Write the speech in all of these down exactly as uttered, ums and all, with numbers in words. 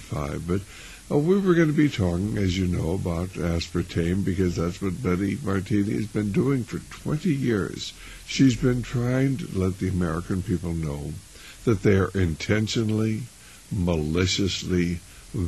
five. But uh, we were going to be talking, as you know, about aspartame because that's what Betty Martini has been doing for twenty years. She's been trying to let the American people know that they are intentionally, maliciously,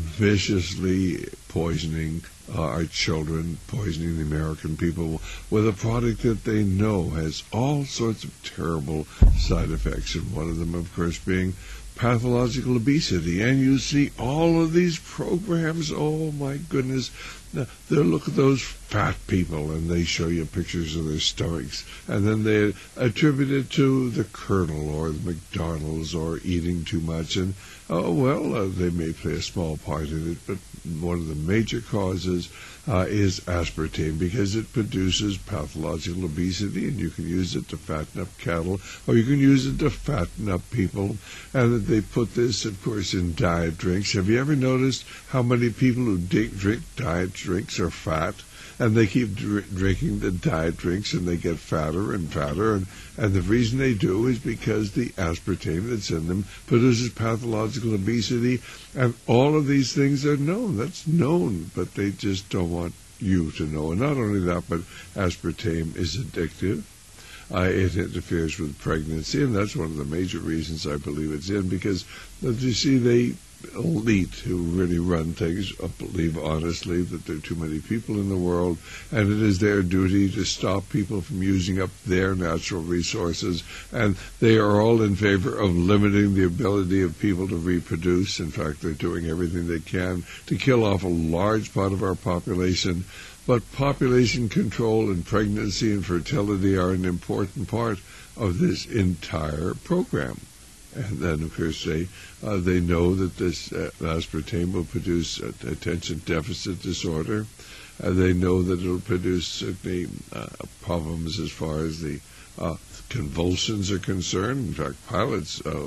viciously poisoning uh, our children, poisoning the American people with a product that they know has all sorts of terrible side effects, and one of them, of course, being pathological obesity. And you see all of these programs, oh my goodness, they look at those fat people and they show you pictures of their stomachs, and then they attribute it to the Colonel or the McDonald's or eating too much, and oh well, uh, they may play a small part in it, but one of the major causes uh, is aspartame, because it produces pathological obesity, and you can use it to fatten up cattle, or you can use it to fatten up people. And that they put this, of course, in diet drinks. Have you ever noticed how many people who drink, drink diet drinks are fat? And they keep dr- drinking the diet drinks, and they get fatter and fatter. And, and the reason they do is because the aspartame that's in them produces pathological obesity. And all of these things are known. That's known, but they just don't want you to know. And not only that, but aspartame is addictive. Uh, it interferes with pregnancy, and that's one of the major reasons I believe it's in, because, as you see, they elite who really run things believe honestly that there are too many people in the world, and it is their duty to stop people from using up their natural resources, and they are all in favor of limiting the ability of people to reproduce. In fact, they're doing everything they can to kill off a large part of our population. But population control and pregnancy and fertility are an important part of this entire program. And then, of course, they, uh, they know that this uh, aspartame will produce uh, attention deficit disorder. Uh, they know that it will produce certainly uh, problems as far as the uh, convulsions are concerned. In fact, pilots uh,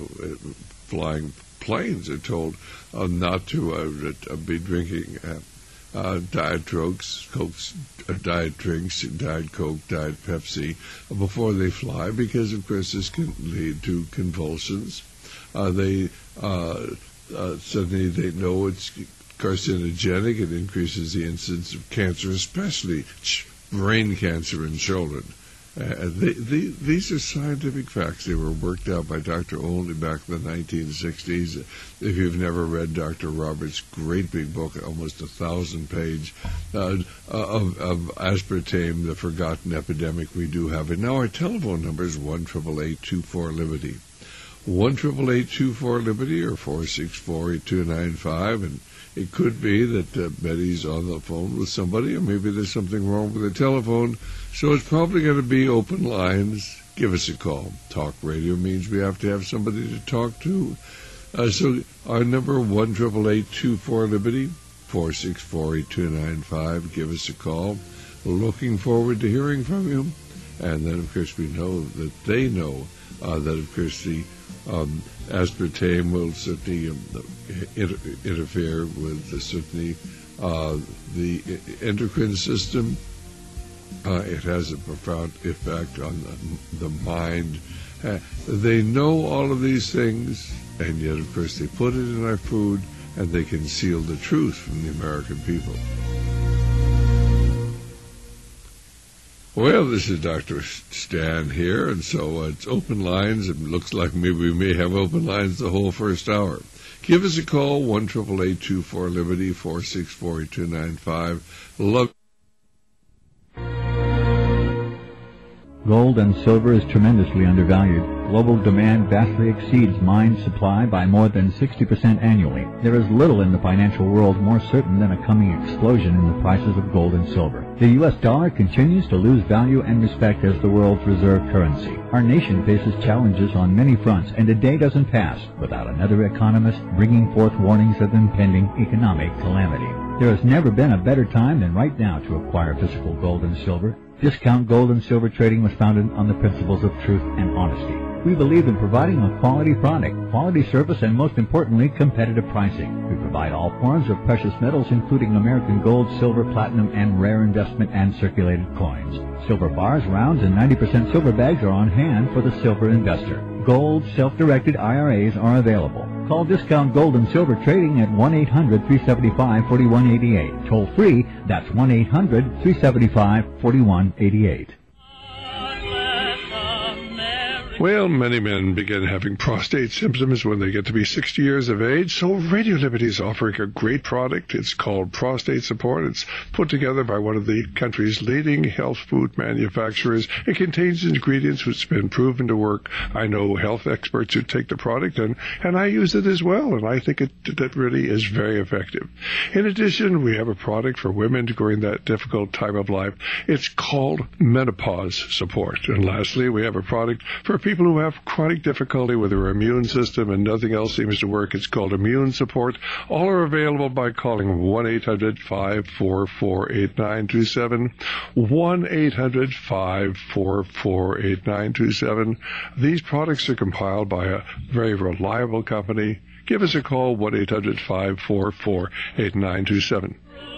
flying planes are told uh, not to uh, be drinking uh, Uh, diet drinks, Cokes, uh, diet drinks, diet Coke, diet Pepsi uh, before they fly, because of course this can lead to convulsions. Uh, they uh, uh, suddenly they know it's carcinogenic. It increases the incidence of cancer, especially brain cancer in children. Uh, they, they, these are scientific facts. They were worked out by Doctor Olney back in the nineteen sixties. If you've never read Doctor Roberts' great big book, almost a thousand page, uh, of, of aspartame, the forgotten epidemic, we do have it. Now our telephone number is one eight eight eight, two four, Liberty. one eight eight eight, two four, Liberty, or four six four, eight two nine five, and it could be that uh, Betty's on the phone with somebody, or maybe there's something wrong with the telephone. So it's probably going to be open lines. Give us a call. Talk radio means we have to have somebody to talk to. Uh, so our number, one eight eight eight, two four, Liberty, four six four, eight two nine five. Give us a call. Looking forward to hearing from you. And then, of course, we know that they know uh, that, of course, the um, aspartame will certainly um, inter- interfere with the, certainly uh, the endocrine system. Uh, it has a profound effect on the, the mind. Uh, they know all of these things, and yet, of course, they put it in our food, and they conceal the truth from the American people. Well, this is Doctor Stan here, and so uh, it's open lines. It looks like maybe we may have open lines the whole first hour. Give us a call, one eight eight eight, two four, Liberty, four six four, eight two nine five. Love. Gold and silver is tremendously undervalued. Global demand vastly exceeds mine supply by more than sixty percent annually. There is little in the financial world more certain than a coming explosion in the prices of gold and silver. The U S dollar continues to lose value and respect as the world's reserve currency. Our nation faces challenges on many fronts, and a day doesn't pass without another economist bringing forth warnings of impending economic calamity. There has never been a better time than right now to acquire physical gold and silver. Discount Gold and Silver Trading was founded on the principles of truth and honesty. We believe in providing a quality product, quality service, and most importantly, competitive pricing. We provide all forms of precious metals, including American gold, silver, platinum, and rare investment and circulated coins. Silver bars, rounds, and ninety percent silver bags are on hand for the silver investor. Gold self-directed I R As are available. Call Discount Gold and Silver Trading at one eight hundred, three seven five, four one eight eight. Toll free, that's one eight hundred, three seven five, four one eight eight. Well, many men begin having prostate symptoms when they get to be sixty years of age, so Radio Liberty is offering a great product. It's called Prostate Support. It's put together by one of the country's leading health food manufacturers. It contains ingredients which have been proven to work. I know health experts who take the product, and, and I use it as well, and I think it that really is very effective. In addition, we have a product for women during that difficult time of life. It's called Menopause Support. And lastly, we have a product for people who have chronic difficulty with their immune system and nothing else seems to work. It's called Immune Support. All are available by calling one eight hundred, five four four, eight nine two seven, one eight hundred, five four four, eight nine two seven. These products are compiled by a very reliable company. Give us a call, one eight hundred, five four four, eight nine two seven.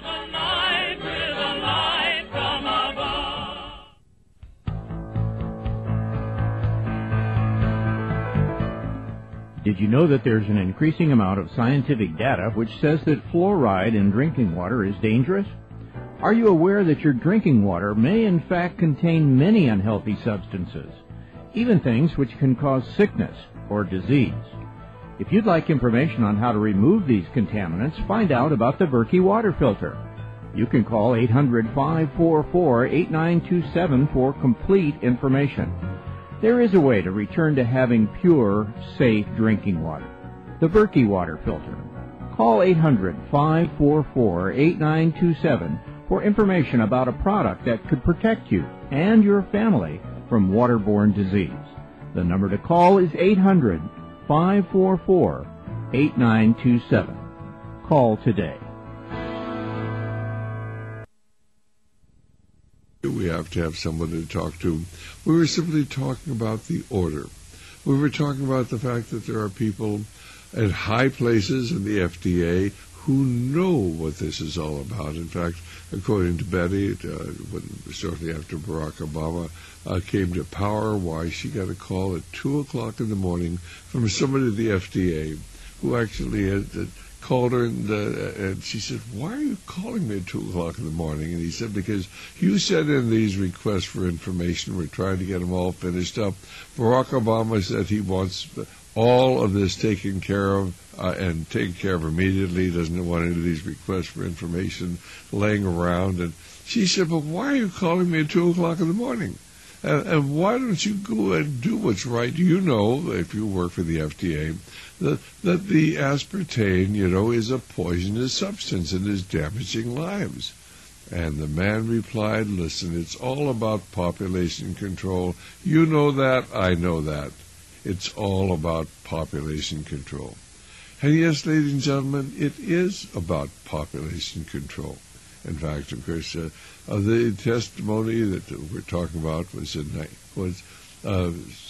Did you know that there's an increasing amount of scientific data which says that fluoride in drinking water is dangerous? Are you aware that your drinking water may in fact contain many unhealthy substances, even things which can cause sickness or disease? If you'd like information on how to remove these contaminants, find out about the Berkey water filter. You can call eight hundred, five four four, eight nine two seven for complete information. There is a way to return to having pure, safe drinking water. The Berkey water filter. Call eight hundred, five four four, eight nine two seven for information about a product that could protect you and your family from waterborne disease. The number to call is eight hundred, five four four, eight nine two seven. Call today. We have to have someone to talk to. We were simply talking about the order. We were talking about the fact that there are people at high places in the F D A who know what this is all about. In fact, according to Betty, uh, when, shortly after Barack Obama uh, came to power, why she got a call at two o'clock in the morning from somebody at the F D A who actually had, had called her, and, uh, and she said, "Why are you calling me at two o'clock in the morning?" And he said, "Because you sent in these requests for information. We're trying to get them all finished up. Barack Obama said he wants all of this taken care of uh, and taken care of immediately. He doesn't want any of these requests for information laying around." And she said, "But why are you calling me at two o'clock in the morning? And, and why don't you go and do what's right? You know, if you work for the F D A, that, that the aspartame, you know, is a poisonous substance and is damaging lives." And the man replied, "Listen, it's all about population control. You know that, I know that. It's all about population control." And yes, ladies and gentlemen, it is about population control. In fact, of course, uh, uh, the testimony that we're talking about was in was uh,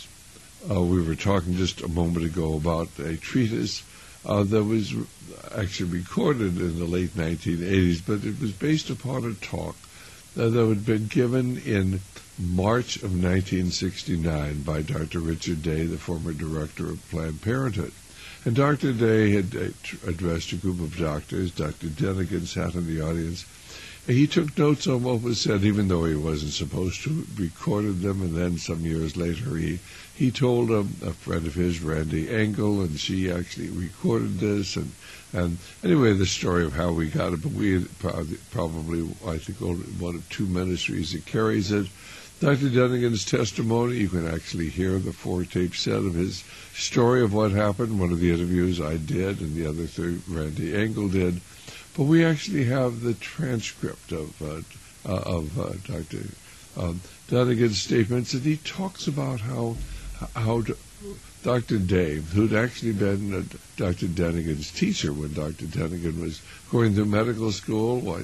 uh, we were talking just a moment ago about a treatise uh, that was actually recorded in the late nineteen eighties, but it was based upon a talk uh, that had been given in March of nineteen sixty-nine by Doctor Richard Day, the former director of Planned Parenthood. And Doctor Day had uh, tr- addressed a group of doctors. Doctor Denigan sat in the audience. He took notes on what was said, even though he wasn't supposed to, recorded them, and then some years later he he told a, a friend of his, Randy Engel, and she actually recorded this. And, and anyway, the story of how we got it, but we had probably, probably, I think, only one of two ministries that carries it. Doctor Denigan's testimony, you can actually hear the four-tape set of his story of what happened. One of the interviews I did, and the other three Randy Engel did. But we actually have the transcript of uh, uh, of uh, Doctor Um, Denigan's statements, and he talks about how how Doctor Day, who'd actually been uh, Doctor Denigan's teacher when Doctor Denigan was going through medical school, why,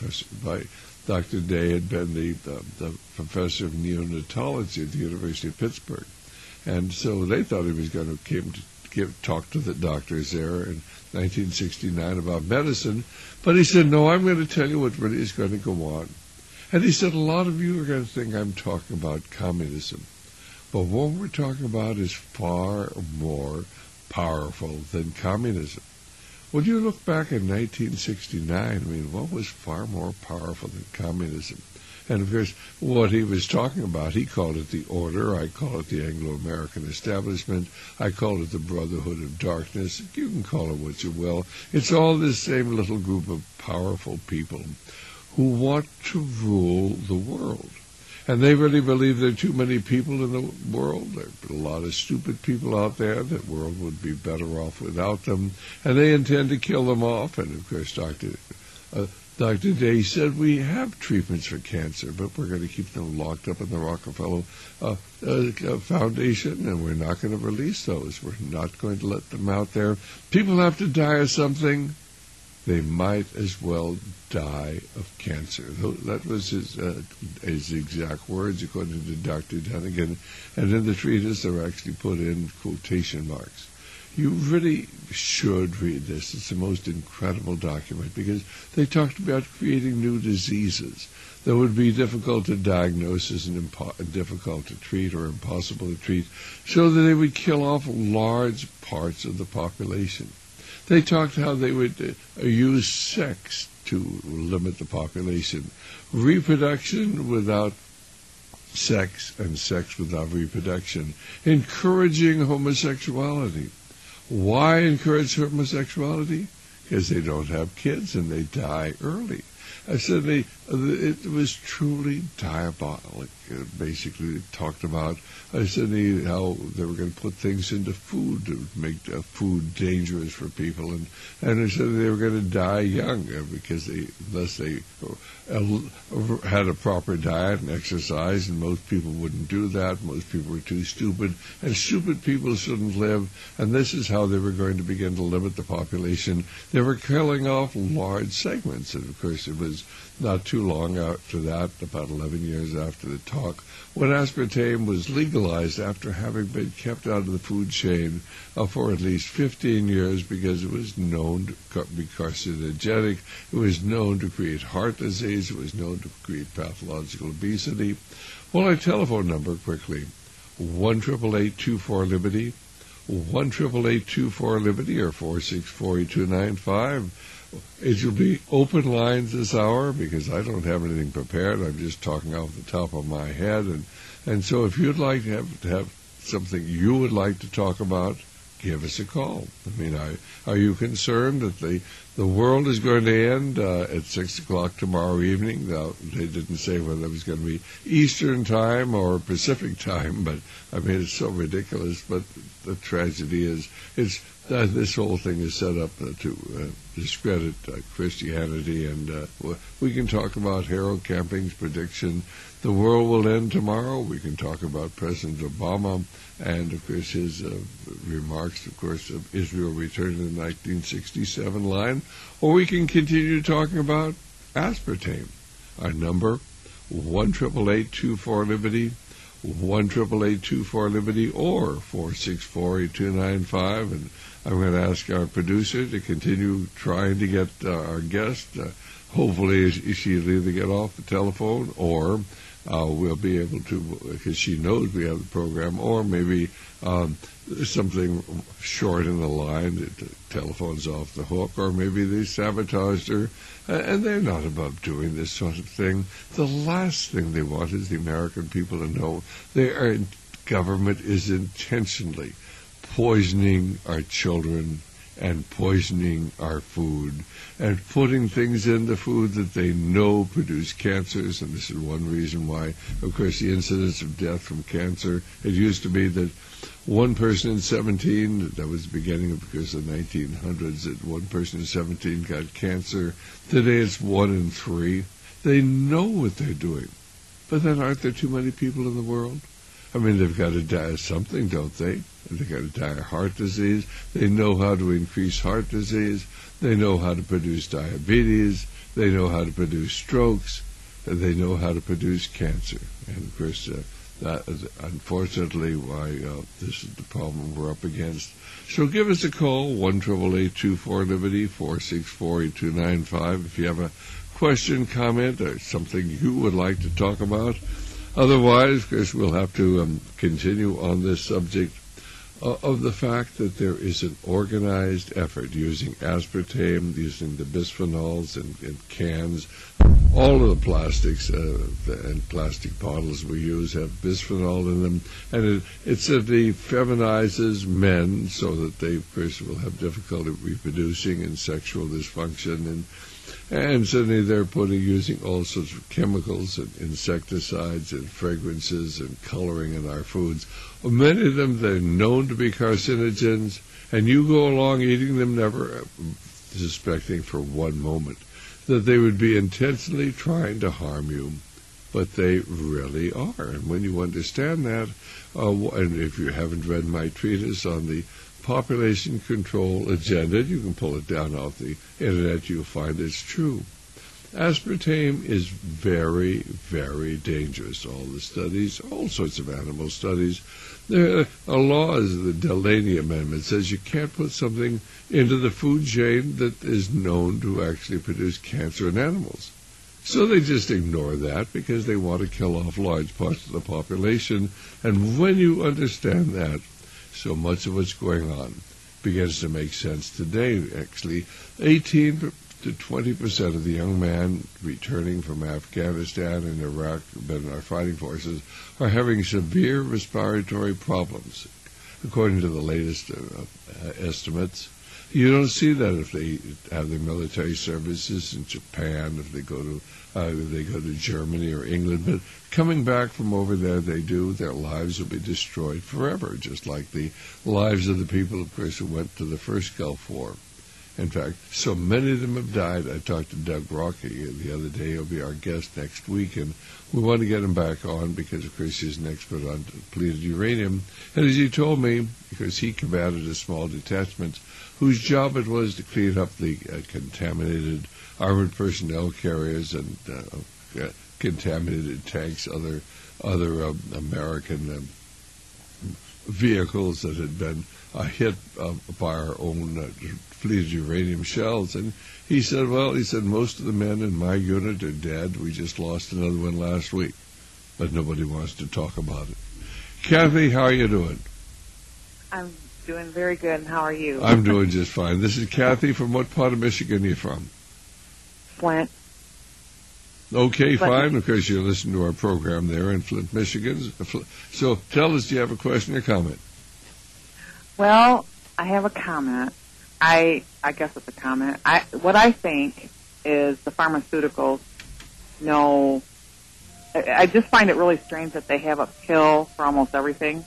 by Doctor Day had been the, the the professor of neonatology at the University of Pittsburgh, and so they thought he was going to came to give talk to the doctors there in nineteen sixty-nine about medicine, but he said, "No, I'm going to tell you what really is going to go on." And he said, "A lot of you are going to think I'm talking about communism." But what we're talking about is far more powerful than communism. When you look back in nineteen sixty-nine, I mean, what was far more powerful than communism? And, of course, what he was talking about, he called it the order. I call it the Anglo-American establishment. I call it the Brotherhood of Darkness. You can call it what you will. It's all this same little group of powerful people who want to rule the world. And they really believe there are too many people in the world. There are a lot of stupid people out there. The world would be better off without them. And they intend to kill them off. And, of course, Doctor Uh, Doctor Day said we have treatments for cancer, but we're going to keep them locked up in the Rockefeller uh, uh, Foundation, and we're not going to release those. We're not going to let them out there. People have to die of something. They might as well die of cancer. That was his, uh, his exact words, according to Doctor Dunnigan. And in the treatise, they're actually put in quotation marks. You really should read this. It's the most incredible document because they talked about creating new diseases that would be difficult to diagnose and impo- difficult to treat or impossible to treat, so that they would kill off large parts of the population. They talked how they would uh, use sex to limit the population, reproduction without sex and sex without reproduction, encouraging homosexuality. Why encourage homosexuality? Because they don't have kids and they die early. I said they, it was truly diabolic. Basically, it talked about, I said they, how they were going to put things into food to make uh, food dangerous for people, and and I said they were going to die young uh, because they, unless they uh, had a proper diet and exercise, and most people wouldn't do that. Most people were too stupid, and stupid people shouldn't live. And this is how they were going to begin to limit the population. They were killing off large segments, and of course it was not too long after that, about eleven years after the talk, when aspartame was legalized after having been kept out of the food chain uh, for at least fifteen years because it was known to be carcinogenic, it was known to create heart disease, it was known to create pathological obesity. Well, our telephone number quickly, one eight eight eight, two four, LIBERTY, one eight eight eight, two four, LIBERTY, or four six four, eight two nine five. It will be open lines this hour because I don't have anything prepared. I'm just talking off the top of my head. And, and so if you'd like to have, to have something you would like to talk about, give us a call. I mean, I, are you concerned that the, the world is going to end uh, at six o'clock tomorrow evening? Now, they didn't say whether it was going to be Eastern time or Pacific time, but I mean, it's so ridiculous. But the tragedy is it's Uh, this whole thing is set up uh, to uh, discredit uh, Christianity, and uh, we can talk about Harold Camping's prediction, the world will end tomorrow. We can talk about President Obama and, of course, his uh, remarks, of course, of Israel returning to the nineteen sixty-seven line, or we can continue talking about aspartame. Our number, one eight eight eight, two four, LIBERTY, one eight eight eight, two four, LIBERTY, or four six four, eight two nine five, and I'm going to ask our producer to continue trying to get uh, our guest. Uh, hopefully she'll either get off the telephone or uh, we'll be able to, because she knows we have the program, or maybe um, something short in the line, the telephone's off the hook, or maybe they sabotaged her, uh, and they're not above doing this sort of thing. The last thing they want is the American people to know their government is intentionally poisoning our children and poisoning our food and putting things in the food that they know produce cancers. And this is one reason why, of course, the incidence of death from cancer, it used to be that one person in seventeen, that was the beginning of, because of the nineteen hundreds, that one person in seventeen got cancer. Today it's one in three. They know what they're doing. But then aren't there too many people in the world? I mean, they've got to die of something, don't they? They've got to die of heart disease. They know how to increase heart disease. They know how to produce diabetes. They know how to produce strokes. They know how to produce cancer. And, of course, uh, that is unfortunately why uh, this is the problem we're up against. So give us a call, one eight eight eight, two four, LIBERTY, four six four, eight two nine five. If you have a question, comment, or something you would like to talk about, Otherwise, of course, we'll have to um, continue on this subject uh, of the fact that there is an organized effort using aspartame, using the bisphenols in, in cans. All of the plastics uh, and plastic bottles we use have bisphenol in them, and it, it simply feminizes men so that they, of course, will have difficulty reproducing and sexual dysfunction, and and suddenly they're putting using all sorts of chemicals and insecticides and fragrances and coloring in our foods. Many of them, they're known to be carcinogens, and you go along eating them, never suspecting for one moment that they would be intentionally trying to harm you, but they really are. And when you understand that, uh, and if you haven't read my treatise on the population control agenda, you can pull it down off the internet, you'll find it's true. Aspartame is very, very dangerous. All the studies, all sorts of animal studies. There are laws, the Delaney Amendment says you can't put something into the food chain that is known to actually produce cancer in animals. So they just ignore that because they want to kill off large parts of the population. And when you understand that, so much of what's going on begins to make sense today. Actually, eighteen to twenty percent of the young men returning from Afghanistan and Iraq who've been in our fighting forces are having severe respiratory problems, according to the latest uh, uh, estimates. You don't see that if they have their military services in Japan, if they go to uh, if they go to Germany or England. But coming back from over there, they do. Their lives will be destroyed forever, just like the lives of the people, of course, who went to the first Gulf War. In fact, so many of them have died. I talked to Doug Rocky the other day. He'll be our guest next week, and we want to get him back on because, of course, he's an expert on depleted uranium. And as he told me, because he combated a small detachment whose job it was to clean up the uh, contaminated armored personnel carriers and uh, uh, contaminated tanks, other other um, American um, vehicles that had been uh, hit uh, by our own uh, depleted uranium shells. And he said, well, he said, most of the men in my unit are dead. We just lost another one last week. But nobody wants to talk about it. Kathy, how are you doing? I'm doing very good, and how are you? I'm doing just fine. This is Kathy. From what part of Michigan are you from? Flint. Okay, Flint. fine. Of course, you listen to our program there in Flint, Michigan. So tell us, do you have a question or comment? Well, I have a comment. I I guess it's a comment. I what I think is the pharmaceuticals know. I, I just find it really strange that they have a pill for almost everything.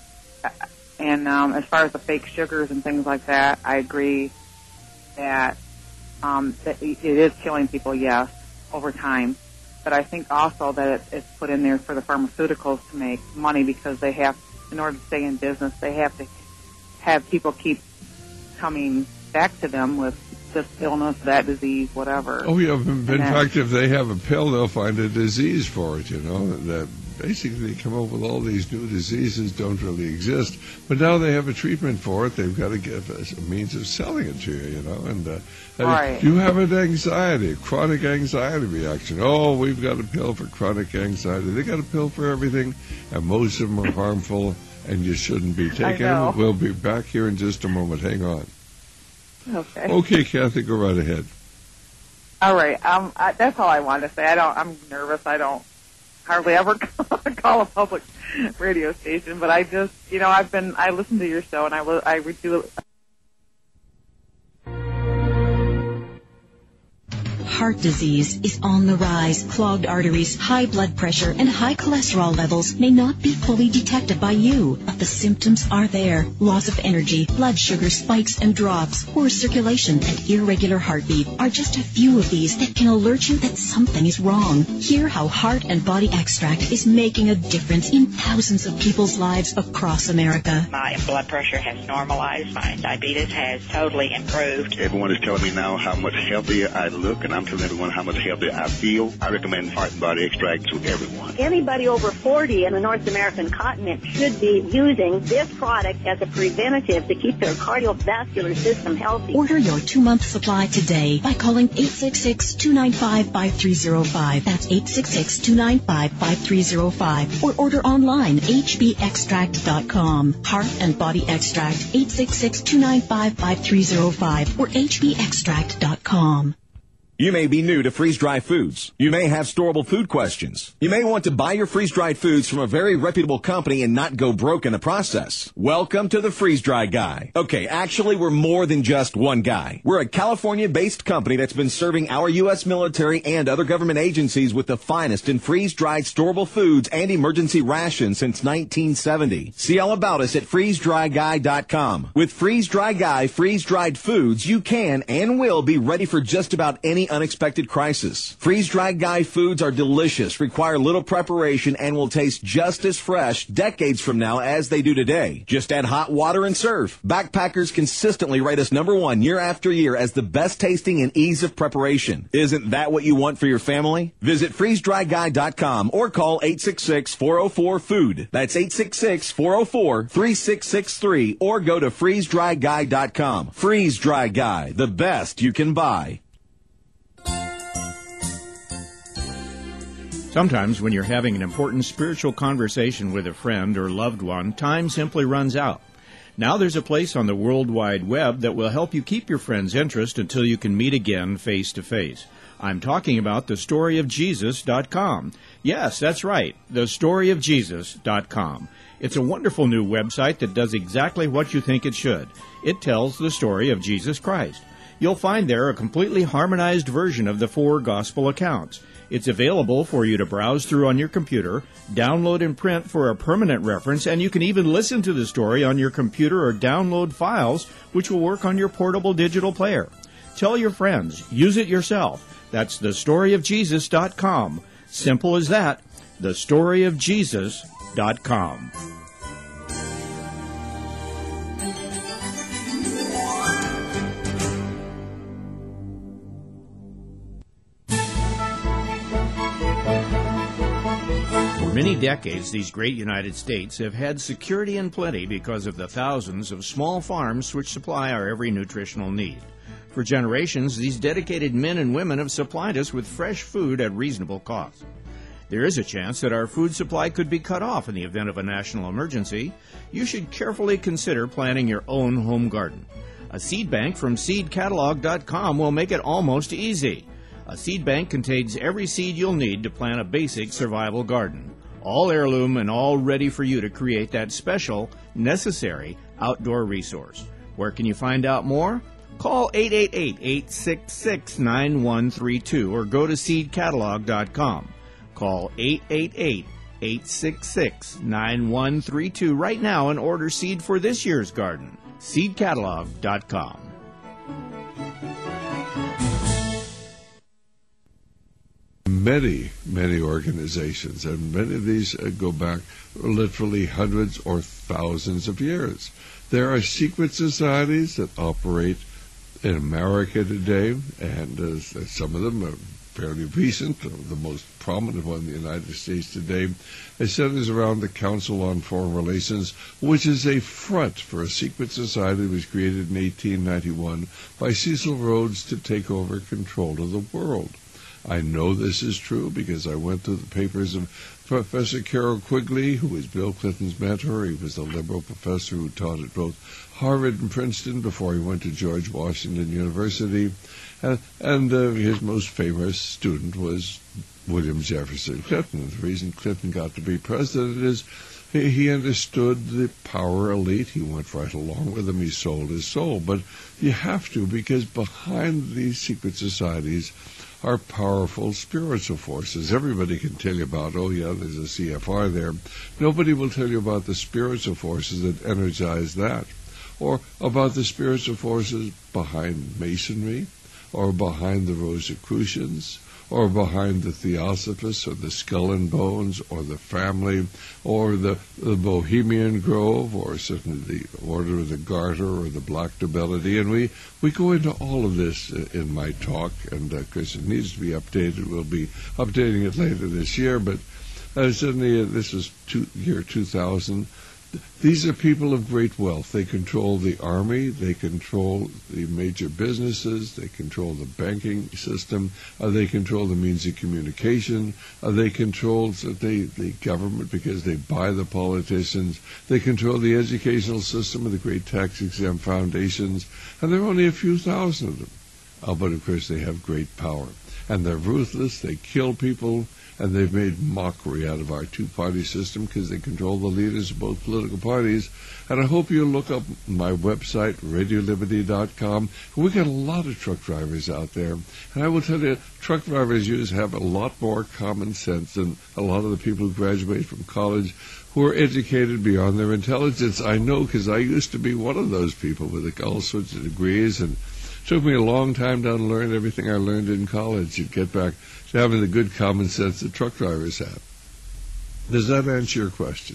And um, as far as the fake sugars and things like that, I agree that, um, that it is killing people, yes, over time. But I think also that it, it's put in there for the pharmaceuticals to make money because they have, in order to stay in business, they have to have people keep coming back to them with this illness, that disease, whatever. Oh, yeah. In then, fact, if they have a pill, they'll find a disease for it, you know. That basically they come up with all these new diseases don't really exist. But now they have a treatment for it. They've got to give us a means of selling it to you, you know. And uh, right. you have an anxiety, chronic anxiety reaction. Oh, we've got a pill for chronic anxiety. They got a pill for everything, and most of them are harmful, and you shouldn't be taking them. We'll be back here in just a moment. Hang on. Okay. Okay, Kathy, go right ahead. All right. Um, I, that's all I wanted to say. I don't. I'm nervous. I don't hardly ever call a public radio station, but I just, you know, I've been. I listen to your show, and I I do. Heart disease is on the rise. Clogged arteries, high blood pressure, and high cholesterol levels may not be fully detected by you, but the symptoms are there. Loss of energy, blood sugar spikes and drops, poor circulation, and irregular heartbeat are just a few of these that can alert you that something is wrong. Hear how Heart and Body Extract is making a difference in thousands of people's lives across America. My blood pressure has normalized. My diabetes has totally improved. Everyone is telling me now how much healthier I look, and I'm telling everyone how much healthier I feel. I recommend Heart and Body Extract to everyone. Anybody over forty in the North American continent should be using this product as a preventative to keep their cardiovascular system healthy. Order your two-month supply today by calling eight six six, two nine five, five three zero five. That's eight six six, two nine five, five three zero five. Or order online, h b extract dot com. Heart and Body Extract, eight six six, two nine five, five three zero five or h b extract dot com. You may be new to freeze-dried foods. You may have storable food questions. You may want to buy your freeze-dried foods from a very reputable company and not go broke in the process. Welcome to the Freeze-Dry Guy. Okay, actually, we're more than just one guy. We're a California-based company that's been serving our U S military and other government agencies with the finest in freeze-dried storable foods and emergency rations since nineteen seventy. See all about us at freeze dry guy dot com. With Freeze-Dry Guy freeze-dried foods, you can and will be ready for just about any unexpected crisis. Freeze-Dried Guy foods are delicious, require little preparation, and will taste just as fresh decades from now as they do today. Just add hot water and serve. Backpackers consistently rate us number one year after year as the best tasting and ease of preparation. Isn't that what you want for your family? Visit freeze dry guy dot com or call eight six six, four oh four, food. That's eight six six, four oh four, three six six three or go to freeze dry guy dot com. Freeze-Dry Guy, the best you can buy. Sometimes when you're having an important spiritual conversation with a friend or loved one, time simply runs out. Now there's a place on the World Wide Web that will help you keep your friend's interest until you can meet again face to face. I'm talking about the story of jesus dot com. Yes, that's right, the story of jesus dot com. It's a wonderful new website that does exactly what you think it should. It tells the story of Jesus Christ. You'll find there a completely harmonized version of the four gospel accounts. It's available for you to browse through on your computer, download and print for a permanent reference, and you can even listen to the story on your computer or download files, which will work on your portable digital player. Tell your friends. Use it yourself. That's the story of jesus dot com. Simple as that. the story of jesus dot com. For many decades, these great United States have had security and plenty because of the thousands of small farms which supply our every nutritional need. For generations, these dedicated men and women have supplied us with fresh food at reasonable cost. There is a chance that our food supply could be cut off in the event of a national emergency. You should carefully consider planting your own home garden. A seed bank from seed catalog dot com will make it almost easy. A seed bank contains every seed you'll need to plant a basic survival garden. All heirloom and all ready for you to create that special, necessary outdoor resource. Where can you find out more? Call eight eight eight, eight six six, nine one three two or go to seed catalog dot com. Call eight eight eight, eight six six, nine one three two right now and order seed for this year's garden. seed catalog dot com. Many, many organizations, and many of these uh, go back literally hundreds or thousands of years. There are secret societies that operate in America today, and uh, some of them are fairly recent. The most prominent one in the United States today is centers around the Council on Foreign Relations, which is a front for a secret society that was created in eighteen ninety-one by Cecil Rhodes to take over control of the world. I know this is true because I went through the papers of Professor Carroll Quigley, who was Bill Clinton's mentor. He was a liberal professor who taught at both Harvard and Princeton before he went to George Washington University. And, and uh, his most famous student was William Jefferson Clinton. The reason Clinton got to be president is he, he understood the power elite. He went right along with them. He sold his soul. But you have to, because behind these secret societies are powerful spiritual forces. Everybody can tell you about, oh yeah, there's a C F R there. Nobody will tell you about the spiritual forces that energize that, or about the spiritual forces behind Masonry, or behind the Rosicrucians, or behind the Theosophists, or the Skull and Bones, or the Family, or the, the Bohemian Grove, or certainly the Order of the Garter, or the Black Nobility. And we, we go into all of this in my talk, and because uh, it needs to be updated, we'll be updating it later this year. But uh, certainly uh, this is two, year two thousand. These are people of great wealth. They control the army, they control the major businesses, they control the banking system, uh, they control the means of communication, uh, they control the, the government because they buy the politicians, they control the educational system of the great tax-exempt foundations, and there are only a few thousand of them. Uh, but of course they have great power. And they're ruthless, they kill people, and they've made mockery out of our two-party system because they control the leaders of both political parties. And I hope you'll look up my website, radio liberty dot com. We've got a lot of truck drivers out there. And I will tell you, truck drivers use have a lot more common sense than a lot of the people who graduate from college who are educated beyond their intelligence. I know because I used to be one of those people with all sorts of degrees, and it took me a long time to unlearn everything I learned in college and get back to having the good common sense that truck drivers have. Does that answer your question?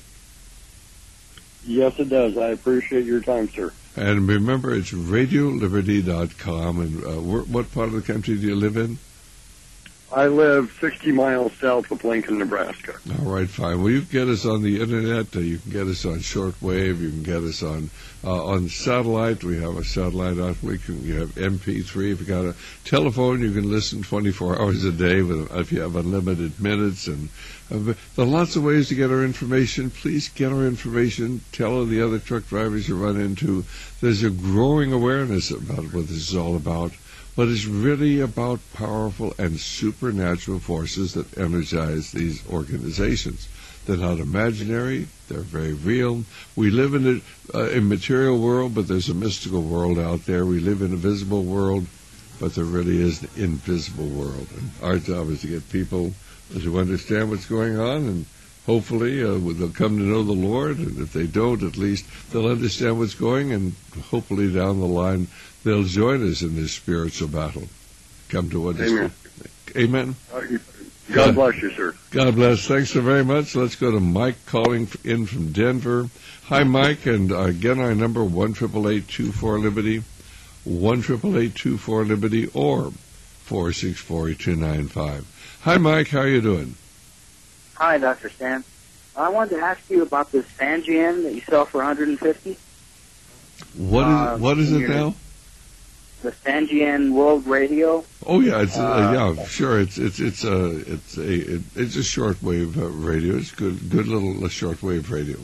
Yes, it does. I appreciate your time, sir. And remember, it's radio liberty dot com. And uh, where, what part of the country do you live in? I live sixty miles south of Lincoln, Nebraska. All right, fine. Well, you can get us on the Internet. Uh, you can get us on shortwave. You can get us on uh, on satellite. We have a satellite out. We can. You have M P three. If you got a telephone, you can listen twenty-four hours a day. With if you have unlimited minutes, and uh, there are lots of ways to get our information. Please get our information. Tell the other truck drivers you run into. There's a growing awareness about what this is all about. But it's really about powerful and supernatural forces that energize these organizations. They're not imaginary. They're very real. We live in a, uh, a material world, but there's a mystical world out there. We live in a visible world, but there really is an invisible world. And our job is to get people to understand what's going on, and hopefully uh, they'll come to know the Lord. And if they don't, at least they'll understand what's going, and hopefully down the line they'll join us in this spiritual battle. Come to understand. Amen. Amen. Uh, God bless you, sir. God bless. Thanks so very much. Let's go to Mike calling in from Denver. Hi, Mike. And uh, again, our number, one eight eight eight, two four, Liberty, one eight eight eight, two four, Liberty, or four six four, two nine five. Hi, Mike. How are you doing? Hi, Doctor Stan. I wanted to ask you about this Sanjian that you sell for one hundred fifty dollars. What is, uh, what is it now? The Sanjian World Radio. Oh yeah, it's uh, uh, yeah, sure. It's it's it's a it's a it, it's a shortwave uh, radio. It's good, good little uh, shortwave radio.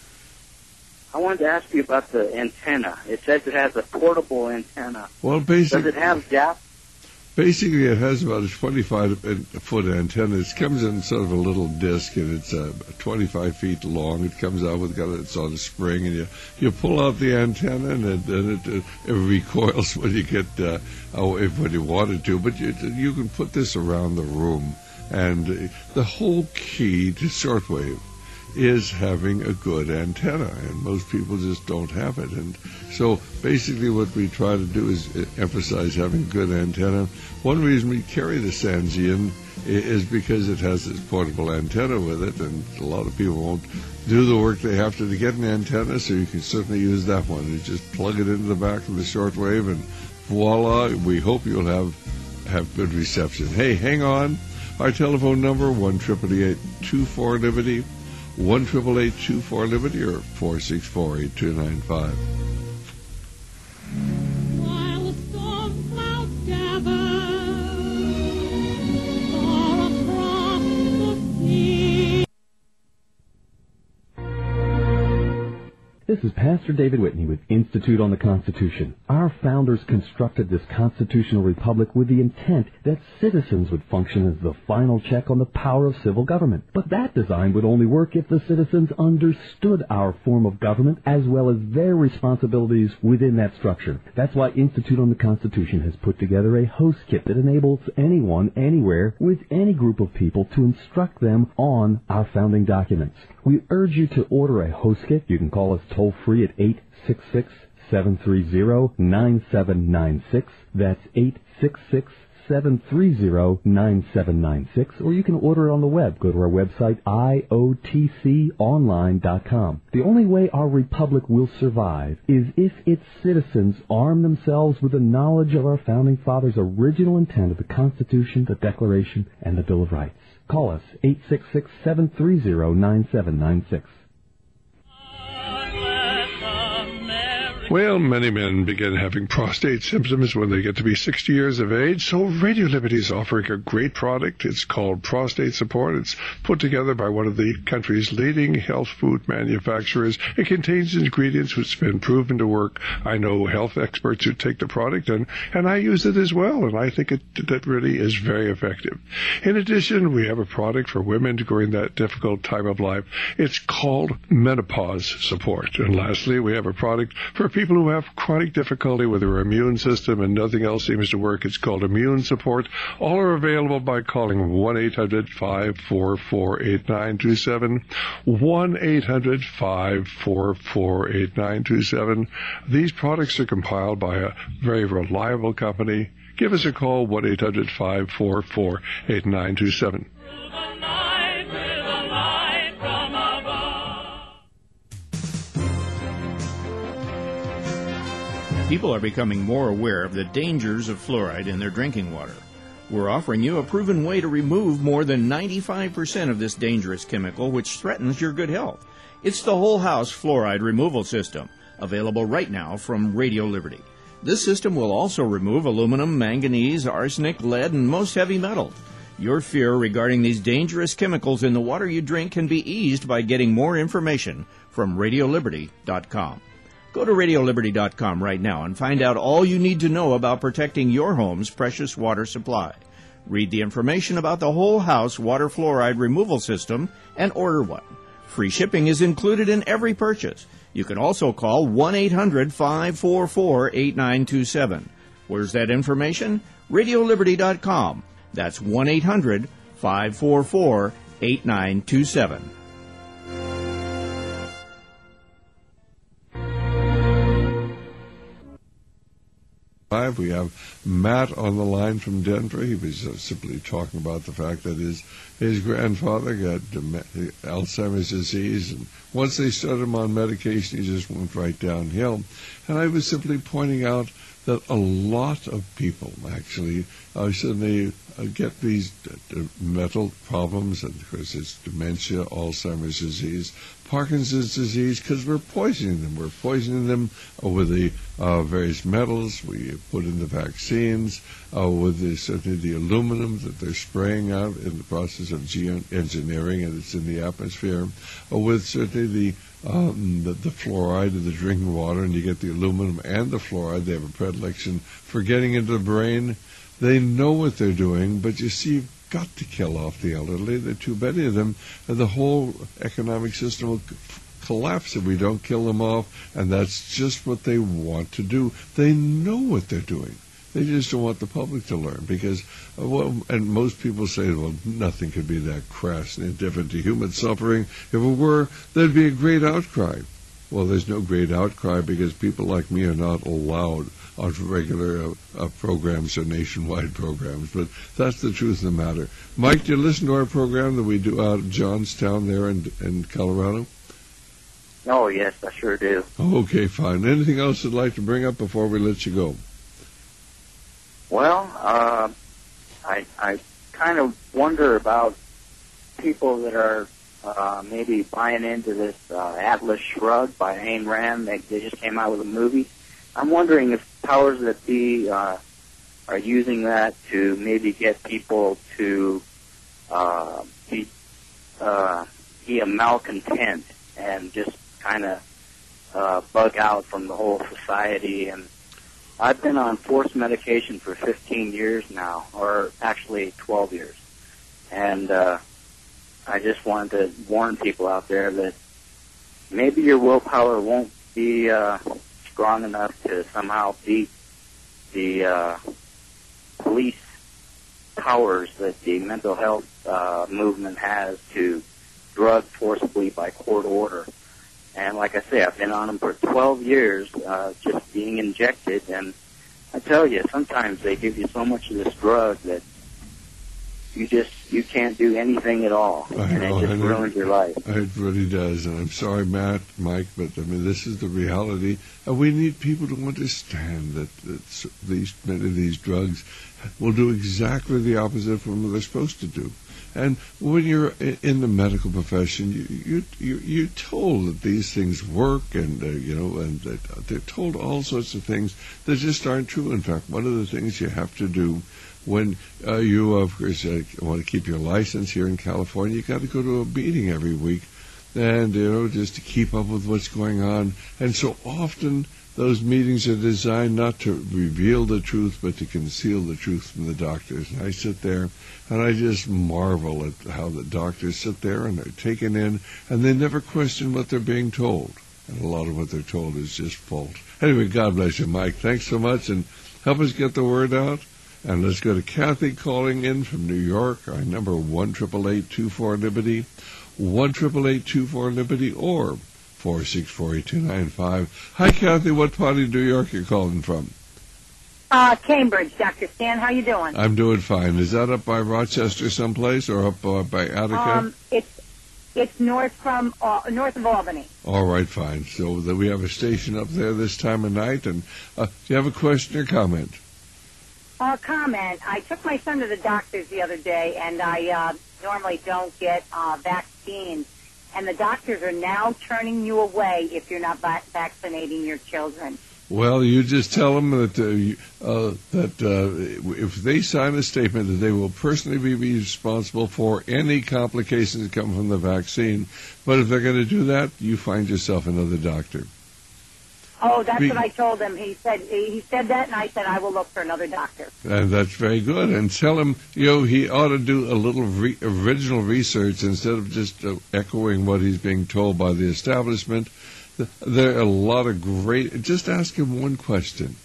I wanted to ask you about the antenna. It says it has a portable antenna. Well, basically, does it have depth? Basically, it has about a twenty-five foot antenna. It comes in sort of a little disc, and it's uh, twenty-five feet long. It comes out with got it's on a spring, and you you pull out the antenna, and it, and it, it, it recoils when you get uh, oh, if when you wanted to. But you you can put this around the room, and the whole key to shortwave is having a good antenna, and most people just don't have it. And so basically what we try to do is emphasize having a good antenna. One reason we carry the Sanjian is because it has this portable antenna with it, and a lot of people won't do the work they have to to get an antenna, so you can certainly use that one. You just plug it into the back of the shortwave, and voila, we hope you'll have have good reception. Hey, hang on. Our telephone number, one eight eight eight, two four, Liberty, one eight eight eight, two four, Liberty, or four six four, eight two nine five. While storm clouds gather far across the sea. This is Pastor David Whitney with Institute on the Constitution. Our founders constructed this constitutional republic with the intent that citizens would function as the final check on the power of civil government. But that design would only work if the citizens understood our form of government as well as their responsibilities within that structure. That's why Institute on the Constitution has put together a host kit that enables anyone, anywhere, with any group of people to instruct them on our founding documents. We urge you to order a host kit. You can call us toll-free at eight six six, seven three zero, nine seven nine six. That's eight six six, seven three zero, nine seven nine six, or you can order it on the web. Go to our website, I O T C online dot com. The only way our republic will survive is if its citizens arm themselves with the knowledge of our founding fathers' original intent of the Constitution, the Declaration, and the Bill of Rights. Call us, eight six six, seven three zero, nine seven nine six. Well, many men begin having prostate symptoms when they get to be sixty years of age, so Radio Liberty is offering a great product. It's called Prostate Support. It's put together by one of the country's leading health food manufacturers. It contains ingredients which have been proven to work. I know health experts who take the product, and, and I use it as well, and I think it that really is very effective. In addition, we have a product for women during that difficult time of life. It's called Menopause Support. And lastly, we have a product for people who have chronic difficulty with their immune system and nothing else seems to work. It's called Immune Support. All are available by calling one eight hundred, five four four, eight nine two seven, one eight hundred, five four four, eight nine two seven. These products are compiled by a very reliable company. Give us a call, one eight hundred, five four four, eight nine two seven. People are becoming more aware of the dangers of fluoride in their drinking water. We're offering you a proven way to remove more than ninety-five percent of this dangerous chemical which threatens your good health. It's the Whole House Fluoride Removal System, available right now from Radio Liberty. This system will also remove aluminum, manganese, arsenic, lead, and most heavy metals. Your fear regarding these dangerous chemicals in the water you drink can be eased by getting more information from radio liberty dot com. Go to radio liberty dot com right now and find out all you need to know about protecting your home's precious water supply. Read the information about the Whole House Water Fluoride Removal System and order one. Free shipping is included in every purchase. You can also call one eight hundred, five four four, eight nine two seven. Where's that information? radio liberty dot com. That's one eight hundred, five four four, eight nine two seven. We have Matt on the line from Denver. He was uh, simply talking about the fact that his his grandfather got Alzheimer's disease, and once they started him on medication, he just went right downhill. And I was simply pointing out that a lot of people actually uh, suddenly uh, get these uh, mental problems, and of course it's dementia, Alzheimer's disease, Parkinson's disease, because we're poisoning them. We're poisoning them uh, with the uh, various metals we put in the vaccines, uh, with the, certainly the aluminum that they're spraying out in the process of geoengineering, and it's in the atmosphere, uh, with certainly the Um, the, the fluoride of the drinking water, and you get the aluminum and the fluoride. They have a predilection for getting into the brain. They know what they're doing, but you see, you've got to kill off the elderly. There are too many of them, and the whole economic system will collapse if we don't kill them off, and that's just what they want to do. They know what they're doing. They just don't want the public to learn because, uh, well, and most people say, well, nothing could be that crass and indifferent to human suffering. If it were, there'd be a great outcry. Well, there's no great outcry because people like me are not allowed on regular uh, uh, programs or nationwide programs. But that's the truth of the matter. Mike, do you listen to our program that we do out of Johnstown there in, in Colorado? Oh, yes, I sure do. Okay, fine. Anything else you'd like to bring up before we let you go? Well, uh, I I kind of wonder about people that are uh, maybe buying into this uh, Atlas Shrugged by Ayn Rand. They, they just came out with a movie. I'm wondering if powers that be uh, are using that to maybe get people to uh, be, uh, be a malcontent and just kind of uh, bug out from the whole society. And I've been on forced medication for fifteen years now, or actually twelve years. And uh, I just wanted to warn people out there that maybe your willpower won't be uh, strong enough to somehow beat the uh, police powers that the mental health uh, movement has to drug forcibly by court order. And like I say, I've been on them for twelve years, uh, just being injected, and I tell you, sometimes they give you so much of this drug that you just you can't do anything at all, I and know, it just and ruins your life. It really does, and I'm sorry, Matt, Mike, but I mean this is the reality, and we need people to understand that, that s- these many of these drugs will do exactly the opposite from what they're supposed to do. And when you're i- in the medical profession, you you you you're told that these things work, and uh, you know, and that they're told all sorts of things that just aren't true. In fact, one of the things you have to do when uh, you, of course, uh, want to keep your license here in California, you got to go to a meeting every week, and you know, just to keep up with what's going on. And so often those meetings are designed not to reveal the truth, but to conceal the truth from the doctors. And I sit there, and I just marvel at how the doctors sit there and they're taken in, and they never question what they're being told. And a lot of what they're told is just false. Anyway, God bless you, Mike. Thanks so much, and help us get the word out. And let's go to Kathy calling in from New York. Our number one triple eight two four Liberty, one triple eight two four Liberty, or four six four eight two nine five. Hi, Kathy. What part of New York are you calling from? Uh, Cambridge, Doctor Stan. How you doing? I'm doing fine. Is that up by Rochester someplace, or up uh, by Attica? Um, it's it's north from uh, north of Albany. All right, fine. So that we have a station up there this time of night. And uh, do you have a question or comment? Uh, comment. I took my son to the doctors the other day, and I uh, normally don't get uh, vaccines. And the doctors are now turning you away if you're not va- vaccinating your children. Well, you just tell them that uh, you, uh, that uh, if they sign a statement that they will personally be responsible for any complications that come from the vaccine. But if they're going to do that, you find yourself another doctor. Oh, that's Be- what I told him. He said he said that, and I said I will look for another doctor. And that's very good. And tell him, you know, he ought to do a little re- original research instead of just uh, echoing what he's being told by the establishment. There are a lot of great... Just ask him one question.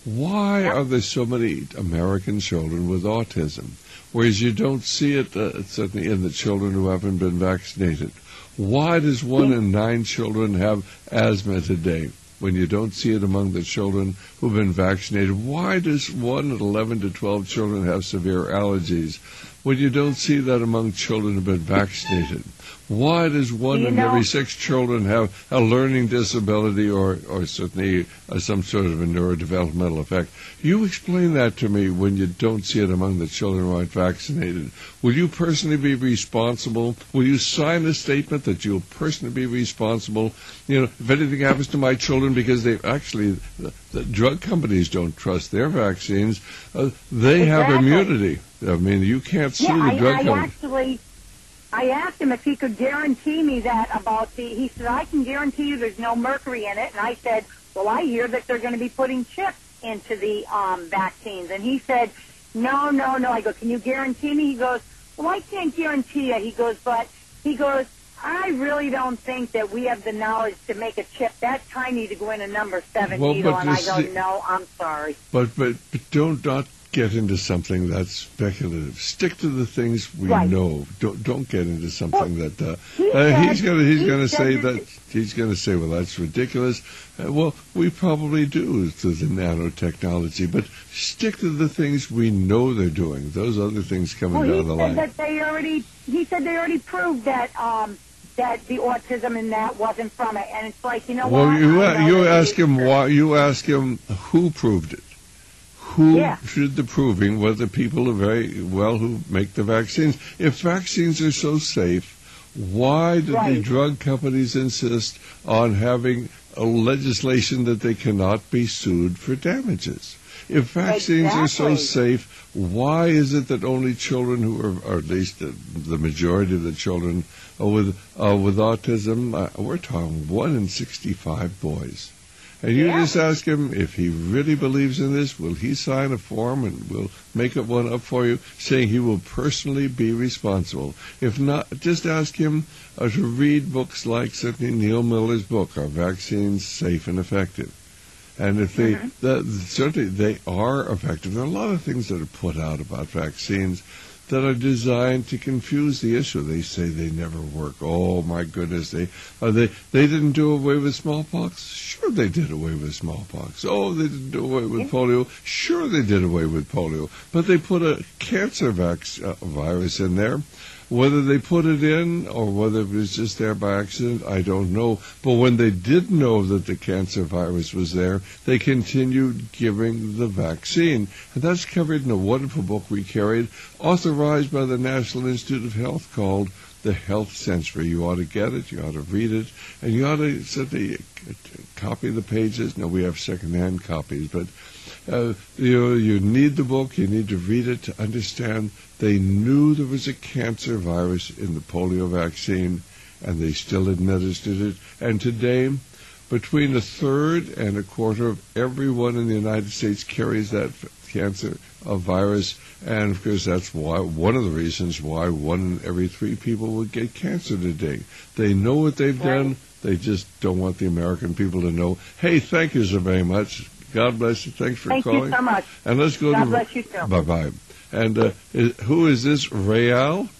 Why are there so many American children with autism, whereas you don't see it uh, certainly in the children who haven't been vaccinated? Why does one in nine children have asthma today, when you don't see it among the children who've been vaccinated? Why does one in eleven to twelve children have severe allergies, when you don't see that among children who've been vaccinated? Why does one You in know- every six children have a learning disability, or, or certainly uh, some sort of a neurodevelopmental effect? You explain that to me when you don't see it among the children who aren't vaccinated. Will you personally be responsible? Will you sign a statement that you'll personally be responsible? You know, if anything happens to my children, because they actually, the, the drug companies don't trust their vaccines, uh, they have Exactly. immunity. I mean, you can't sue Yeah, the I, drug I companies. actually, I asked him if he could guarantee me that about the. He said, "I can guarantee you there's no mercury in it." And I said, "Well, I hear that they're going to be putting chips into the um, vaccines." And he said, "No, no, no." I go, "Can you guarantee me?" He goes, "Well, I can't guarantee you." He goes, "But," he goes, "I really don't think that we have the knowledge to make a chip that tiny to go in a number seven Well, needle." but And I this go, is- "No, I'm sorry." But, but but don't not get into something that's speculative. Stick to the things we Right. know. Don't don't get into something that uh, he uh, said- he's gonna he's he gonna said say that- that he's gonna say, well, that's ridiculous. Uh, well, we probably do to the nanotechnology, but stick to the things we know they're doing. Those other things coming Well, he down the said line. that they already. He said they already proved that um, that the autism and that wasn't from it, and it's like, you know Well, what? you I know you that ask he- him why. You ask him who proved it. Who Yeah. did the proving? Whether people are very well who make the vaccines. If vaccines are so safe, why did the Right. drug companies insist on having a legislation that they cannot be sued for damages? If vaccines are so Exactly. safe, why is it that only children who are, or at least the, the majority of the children uh, with uh, with autism, uh, we're talking one in sixty-five boys. And you Yeah. just ask him if he really believes in this, will he sign a form and we'll make up one up for you saying he will personally be responsible. If not, just ask him uh, to read books like certainly Neil Miller's book, Are Vaccines Safe and Effective? And if they, the, certainly they are effective. There are a lot of things that are put out about vaccines that are designed to confuse the issue. They say they never work. Oh my goodness, they are they they didn't do away with smallpox? Sure they did away with smallpox. Oh, they didn't do away with polio? Sure they did away with polio. But they put a cancer vac- uh, virus in there. Whether they put it in or whether it was just there by accident, I don't know. But when they did know that the cancer virus was there, they continued giving the vaccine. And that's covered in a wonderful book we carried, authorized by the National Institute of Health, called The Health Century. You ought to get it, you ought to read it, and you ought to simply copy the pages. No, we have second-hand copies, but uh, you, you need the book, you need to read it to understand. They knew there was a cancer virus in the polio vaccine, and they still administered it. And today, between a third and a quarter of everyone in the United States carries that cancer virus. And, of course, that's why one of the reasons why one in every three people would get cancer today. They know what they've done. They just don't want the American people to know. Hey, thank you so very much. God bless you. Thanks for Thank calling. you so much. And let's go God to... bless you too. Bye-bye. And uh, is, who is this, Real?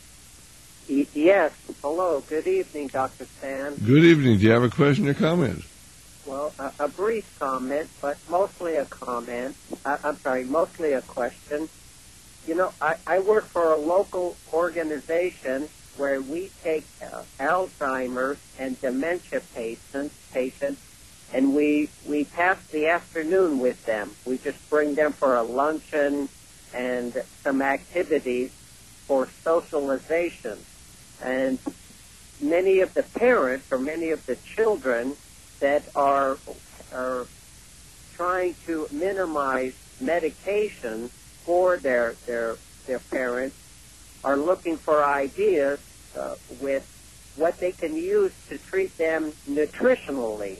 Y- yes. Hello. Good evening, Doctor Stan. Good evening. Do you have a question or comment? Well, a, a brief comment, but mostly a comment. I, I'm sorry, mostly a question. You know, I, I work for a local organization where we take uh, Alzheimer's and dementia patients, patients, and we we pass the afternoon with them. We just bring them for a luncheon and some activities for socialization. And many of the parents or many of the children that are are trying to minimize medication for their their their parents are looking for ideas uh, with what they can use to treat them nutritionally.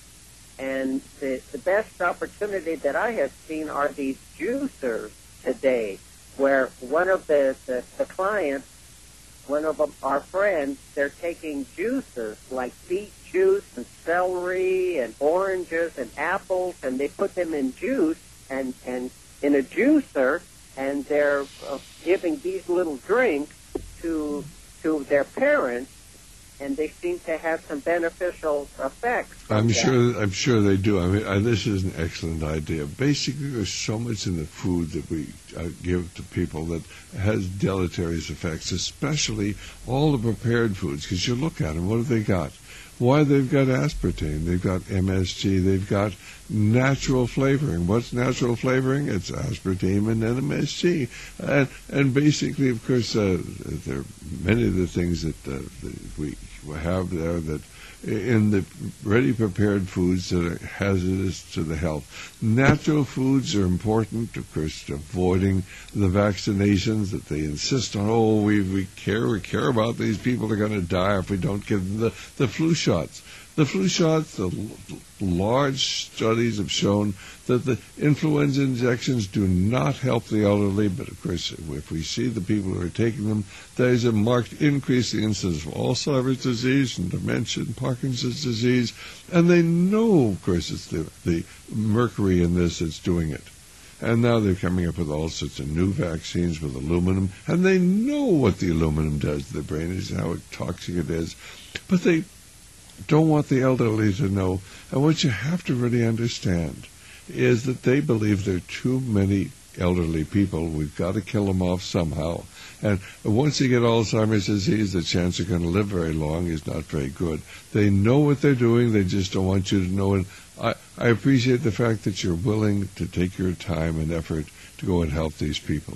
And the, the best opportunity that I have seen are these juicers today, where one of the, the, the clients, one of them, our friends, they're taking juices like beet juice and celery and oranges and apples, and they put them in juice and, and in a juicer, and they're uh, giving these little drinks to to their parents, and they seem to have some beneficial effects. I'm that. sure. I'm sure they do. I mean, I, this is an excellent idea. Basically, there's so much in the food that we uh, give to people that has deleterious effects, especially all the prepared foods. Because you look at them, what have they got? Why, they've got aspartame, they've got M S G, they've got natural flavoring. What's natural flavoring? It's aspartame and M S G. And, and basically, of course, uh, there are many of the things that, uh, that we have there that in the ready prepared foods that are hazardous to the health. Natural foods are important, of course, avoiding the vaccinations that they insist on. Oh, we we care we care about these people are going to die if we don't give them the, the flu shots. The flu shots, the l- large studies have shown that the influenza injections do not help the elderly, but of course, if we see the people who are taking them, there's a marked increase in the incidence of Alzheimer's disease and dementia and Parkinson's disease, and they know, of course, it's the, the mercury in this that's doing it. And now they're coming up with all sorts of new vaccines with aluminum, and they know what the aluminum does to the brain, is how toxic it is, but they don't want the elderly to know. And what you have to really understand is that they believe there are too many elderly people. We've got to kill them off somehow. And once they get Alzheimer's disease, the chance they're going to live very long is not very good. They know what they're doing. They just don't want you to know. And I, I appreciate the fact that you're willing to take your time and effort to go and help these people.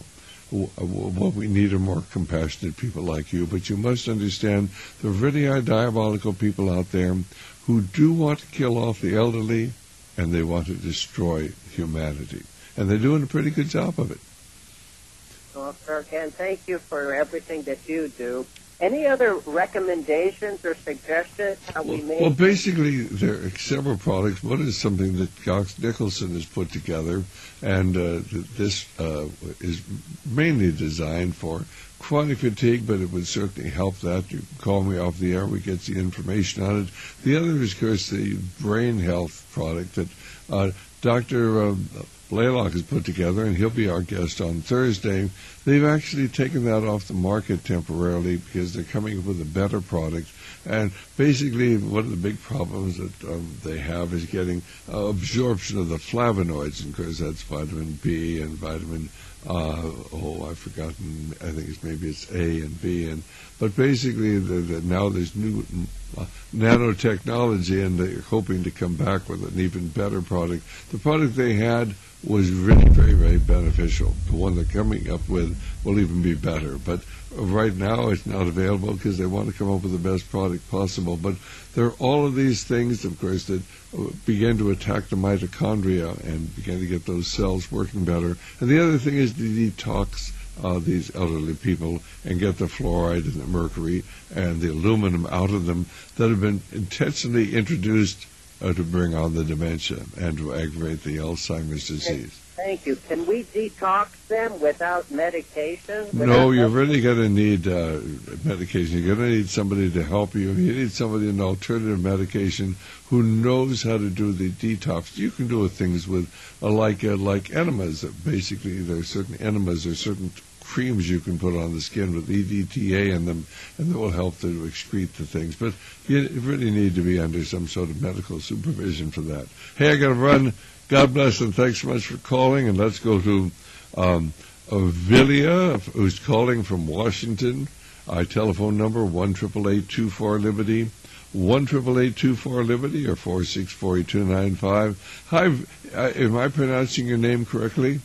What we need are more compassionate people like you, but you must understand there really are diabolical people out there who do want to kill off the elderly, and they want to destroy humanity. And they're doing a pretty good job of it. Well, sir, Ken, thank you for everything that you do. Any other recommendations or suggestions how we may... Well, basically, there are several products. One is something that Cox Nicholson has put together, and uh, this uh, is mainly designed for chronic fatigue, but it would certainly help that. You can call me off the air, we get the information on it. The other is, of course, the brain health product that uh, Doctor Uh, Blaylock has put together, and he'll be our guest on Thursday. They've actually taken that off the market temporarily because they're coming up with a better product. And basically, one of the big problems that um, they have is getting uh, absorption of the flavonoids, and of course that's vitamin B and vitamin uh, oh I've forgotten. I think it's maybe it's A and B, and but basically the, the, now there's new uh, nanotechnology, and they're hoping to come back with an even better product. The product they had was really very, very beneficial. The one they're coming up with will even be better. But right now it's not available because they want to come up with the best product possible. But there are all of these things, of course, that begin to attack the mitochondria and begin to get those cells working better. And the other thing is to detox uh, these elderly people and get the fluoride and the mercury and the aluminum out of them that have been intentionally introduced Uh, to bring on the dementia and to aggravate the Alzheimer's disease. Thank you. Can we detox them without medication? Without No, you're really going to need uh, medication. You're going to need somebody to help you. You need somebody, an alternative medication, who knows how to do the detox. You can do things with, uh, like uh, like enemas. Basically, there are certain enemas or certain creams you can put on the skin with E D T A in them, and that will help to excrete the things. But you really need to be under some sort of medical supervision for that. Hey, I got to run. God bless, and thanks so much for calling. And let's go to um, Vilia, who's calling from Washington. Our telephone number, one eight eight eight, two four, Liberty, one eight eight eight, two four, Liberty, or four six four, two nine five. Hi, uh, am I pronouncing your name correctly?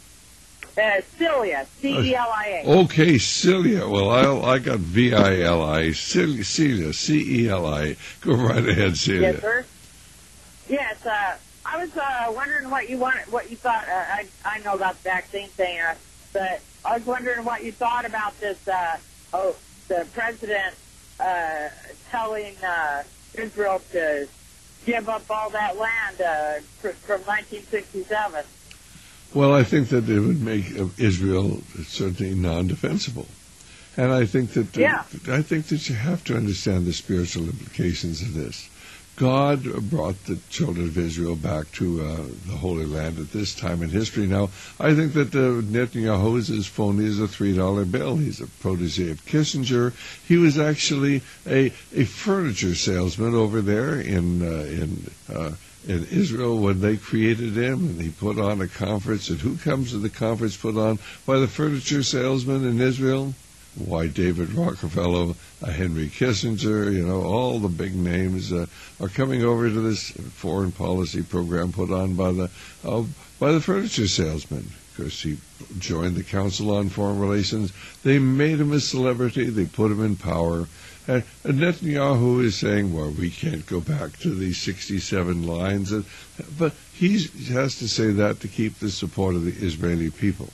Uh, Celia, C E L I A. Okay, Celia. Well, I I got V I L I. Celia, Celia, C E L I. Go right ahead, Celia. Yes, sir. Yes, uh, I was uh, wondering what you wanted, what you thought. Uh, I I know about the vaccine thing, uh, but I was wondering what you thought about this. Uh, oh, the president uh, telling uh, Israel to give up all that land uh, fr- from nineteen sixty-seven. Well, I think that it would make Israel certainly non-defensible, and I think that uh, yeah. I think that you have to understand the spiritual implications of this. God brought the children of Israel back to uh, the Holy Land at this time in history. Now, I think that uh, Netanyahu is as phony as a three dollar bill. He's a protege of Kissinger. He was actually a a furniture salesman over there in uh, in. Uh, in Israel when they created him, and he put on a conference. And who comes to the conference put on by the furniture salesman in Israel? Why, David Rockefeller, uh, Henry Kissinger, you know, all the big names uh, are coming over to this foreign policy program put on by the uh, by the furniture salesman. Because he joined the Council on Foreign Relations. They made him a celebrity. They put him in power. And Netanyahu is saying, well, we can't go back to these sixty-seven lines. But he has to say that to keep the support of the Israeli people.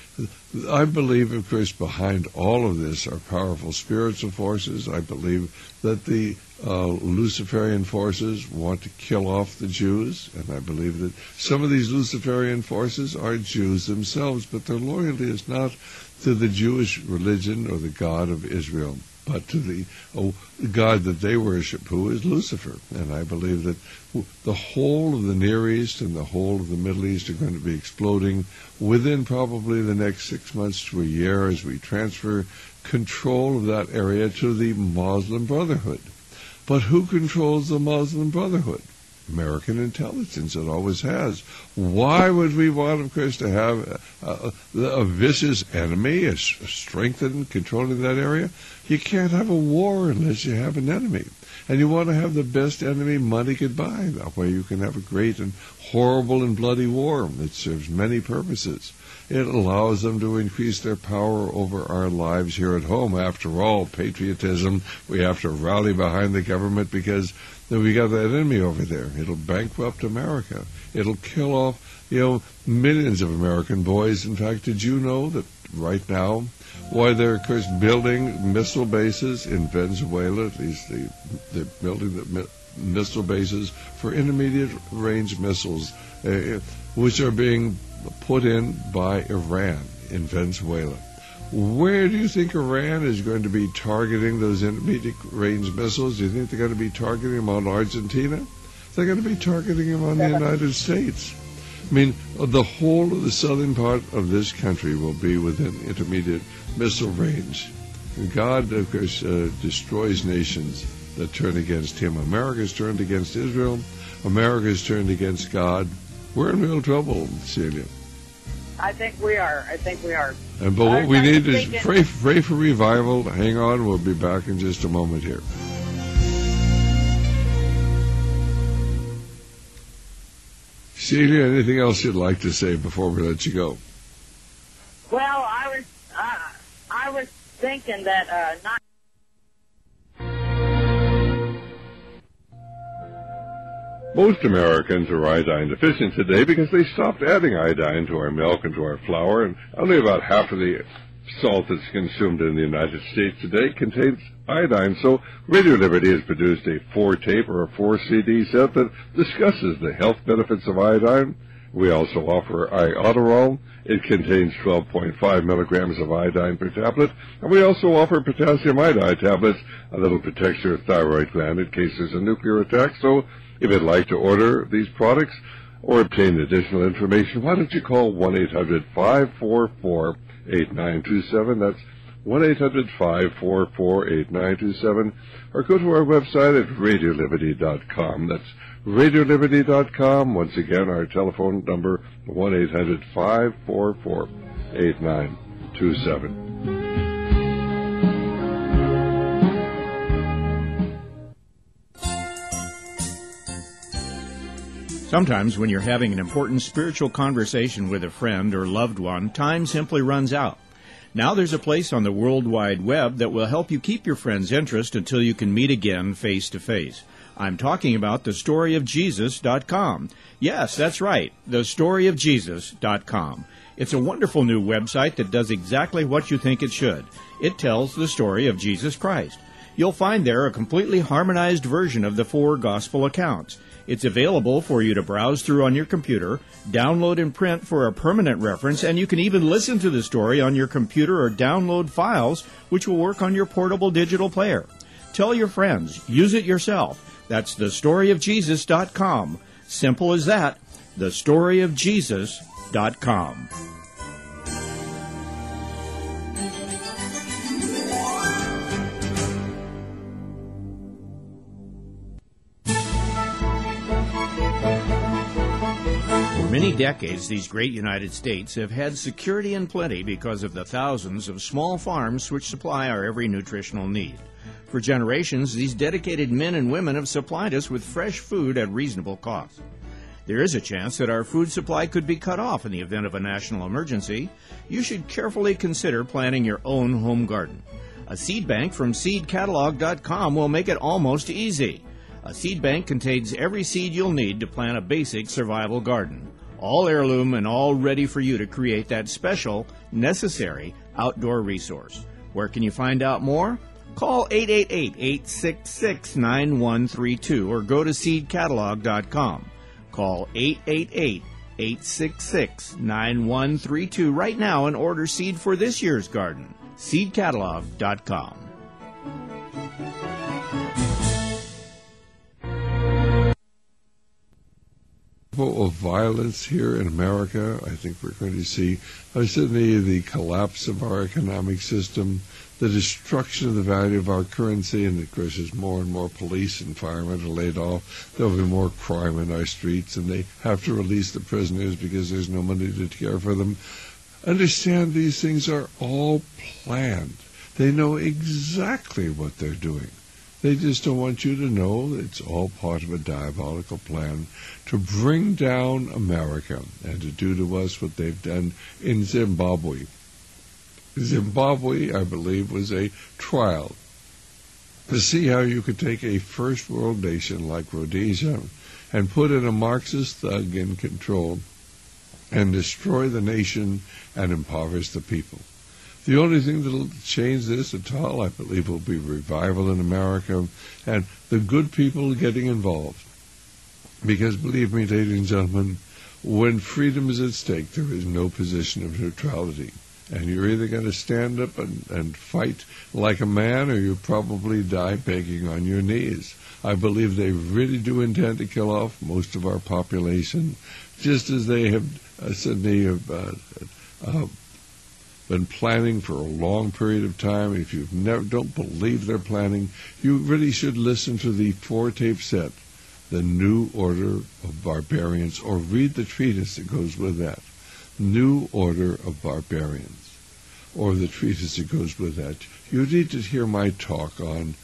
I believe, of course, behind all of this are powerful spiritual forces. I believe that the uh, Luciferian forces want to kill off the Jews, and I believe that some of these Luciferian forces are Jews themselves, but their loyalty is not to the Jewish religion or the God of Israel, but to the oh, God that they worship, who is Lucifer. And I believe that the whole of the Near East and the whole of the Middle East are going to be exploding within probably the next six months to a year as we transfer control of that area to the Muslim Brotherhood. But who controls the Muslim Brotherhood? American intelligence. It always has. Why would we want, of course, to have a, a, a vicious enemy, a, a strengthened, controlling that area? You can't have a war unless you have an enemy. And you want to have the best enemy money could buy. That way you can have a great and horrible and bloody war. It serves many purposes. It allows them to increase their power over our lives here at home. After all, patriotism, we have to rally behind the government because we got that enemy over there. It'll bankrupt America. It'll kill off, you know, millions of American boys. In fact, did you know that right now, why they're, of course, building missile bases in Venezuela, at least they, they're building the mi- missile bases for intermediate-range missiles, uh, which are being put in by Iran in Venezuela. Where do you think Iran is going to be targeting those intermediate-range missiles? Do you think they're going to be targeting them on Argentina? They're going to be targeting them on the United States. I mean, the whole of the southern part of this country will be within intermediate missile range. God, of course, uh, destroys nations that turn against him. America's turned against Israel. America's turned against God. We're in real trouble, Celia. I think we are. I think we are. And but what I, we I need is thinking... pray, pray for revival. Hang on, we'll be back in just a moment here. Celia, anything else you'd like to say before we let you go? Well, I was uh, I was thinking that uh, not. Most Americans are iodine deficient today because they stopped adding iodine to our milk and to our flour, and only about half of the salt that's consumed in the United States today contains iodine. So Radio Liberty has produced a four-tape or a four-C D set that discusses the health benefits of iodine. We also offer Iodoral. It contains twelve point five milligrams of iodine per tablet. And we also offer potassium iodide tablets, a little protects your thyroid gland in case there's a nuclear attack. So if you'd like to order these products or obtain additional information, why don't you call one eight hundred five four four eight nine two seven. That's one eight hundred five four four eight nine two seven. Or go to our website at radio liberty dot com. That's radio liberty dot com. Once again, our telephone number, one eight hundred five four four eight nine two seven. Sometimes when you're having an important spiritual conversation with a friend or loved one, time simply runs out. Now there's a place on the World Wide Web that will help you keep your friend's interest until you can meet again face to face. I'm talking about the story of Jesus dot com. Yes, that's right, the story of Jesus dot com. It's a wonderful new website that does exactly what you think it should. It tells the story of Jesus Christ. You'll find there a completely harmonized version of the four gospel accounts. It's available for you to browse through on your computer, download and print for a permanent reference, and you can even listen to the story on your computer or download files, which will work on your portable digital player. Tell your friends. Use it yourself. That's the story of Jesus dot com. Simple as that. the story of Jesus dot com. For many decades, these great United States have had security and plenty because of the thousands of small farms which supply our every nutritional need. For generations, these dedicated men and women have supplied us with fresh food at reasonable cost. There is a chance that our food supply could be cut off in the event of a national emergency. You should carefully consider planting your own home garden. A seed bank from seed catalog dot com will make it almost easy. A seed bank contains every seed you'll need to plant a basic survival garden. All heirloom and all ready for you to create that special, necessary outdoor resource. Where can you find out more? Call eight eight eight, eight six six, nine one three two or go to seed catalog dot com. Call eight eight eight, eight six six, nine one three two right now and order seed for this year's garden. seed catalog dot com. Of violence here in America, I think we're going to see uh, certainly the collapse of our economic system, the destruction of the value of our currency, and of course as more and more police and firemen are laid off, there'll be more crime in our streets, and they have to release the prisoners because there's no money to care for them. Understand these things are all planned. They know exactly what they're doing. They just don't want you to know it's all part of a diabolical plan to bring down America and to do to us what they've done in Zimbabwe. Zimbabwe, I believe, was a trial to see how you could take a first world nation like Rhodesia and put in a Marxist thug in control and destroy the nation and impoverish the people. The only thing that will change this at all, I believe, will be revival in America and the good people getting involved. Because, believe me, ladies and gentlemen, when freedom is at stake, there is no position of neutrality. And you're either going to stand up and, and fight like a man, or you'll probably die begging on your knees. I believe they really do intend to kill off most of our population just as they have uh, suddenly have uh, uh, been planning for a long period of time. If you never don't believe they're planning, you really should listen to the four-tape set, The New Order of Barbarians, or read the treatise that goes with that, New Order of Barbarians, or the treatise that goes with that. You need to hear my talk on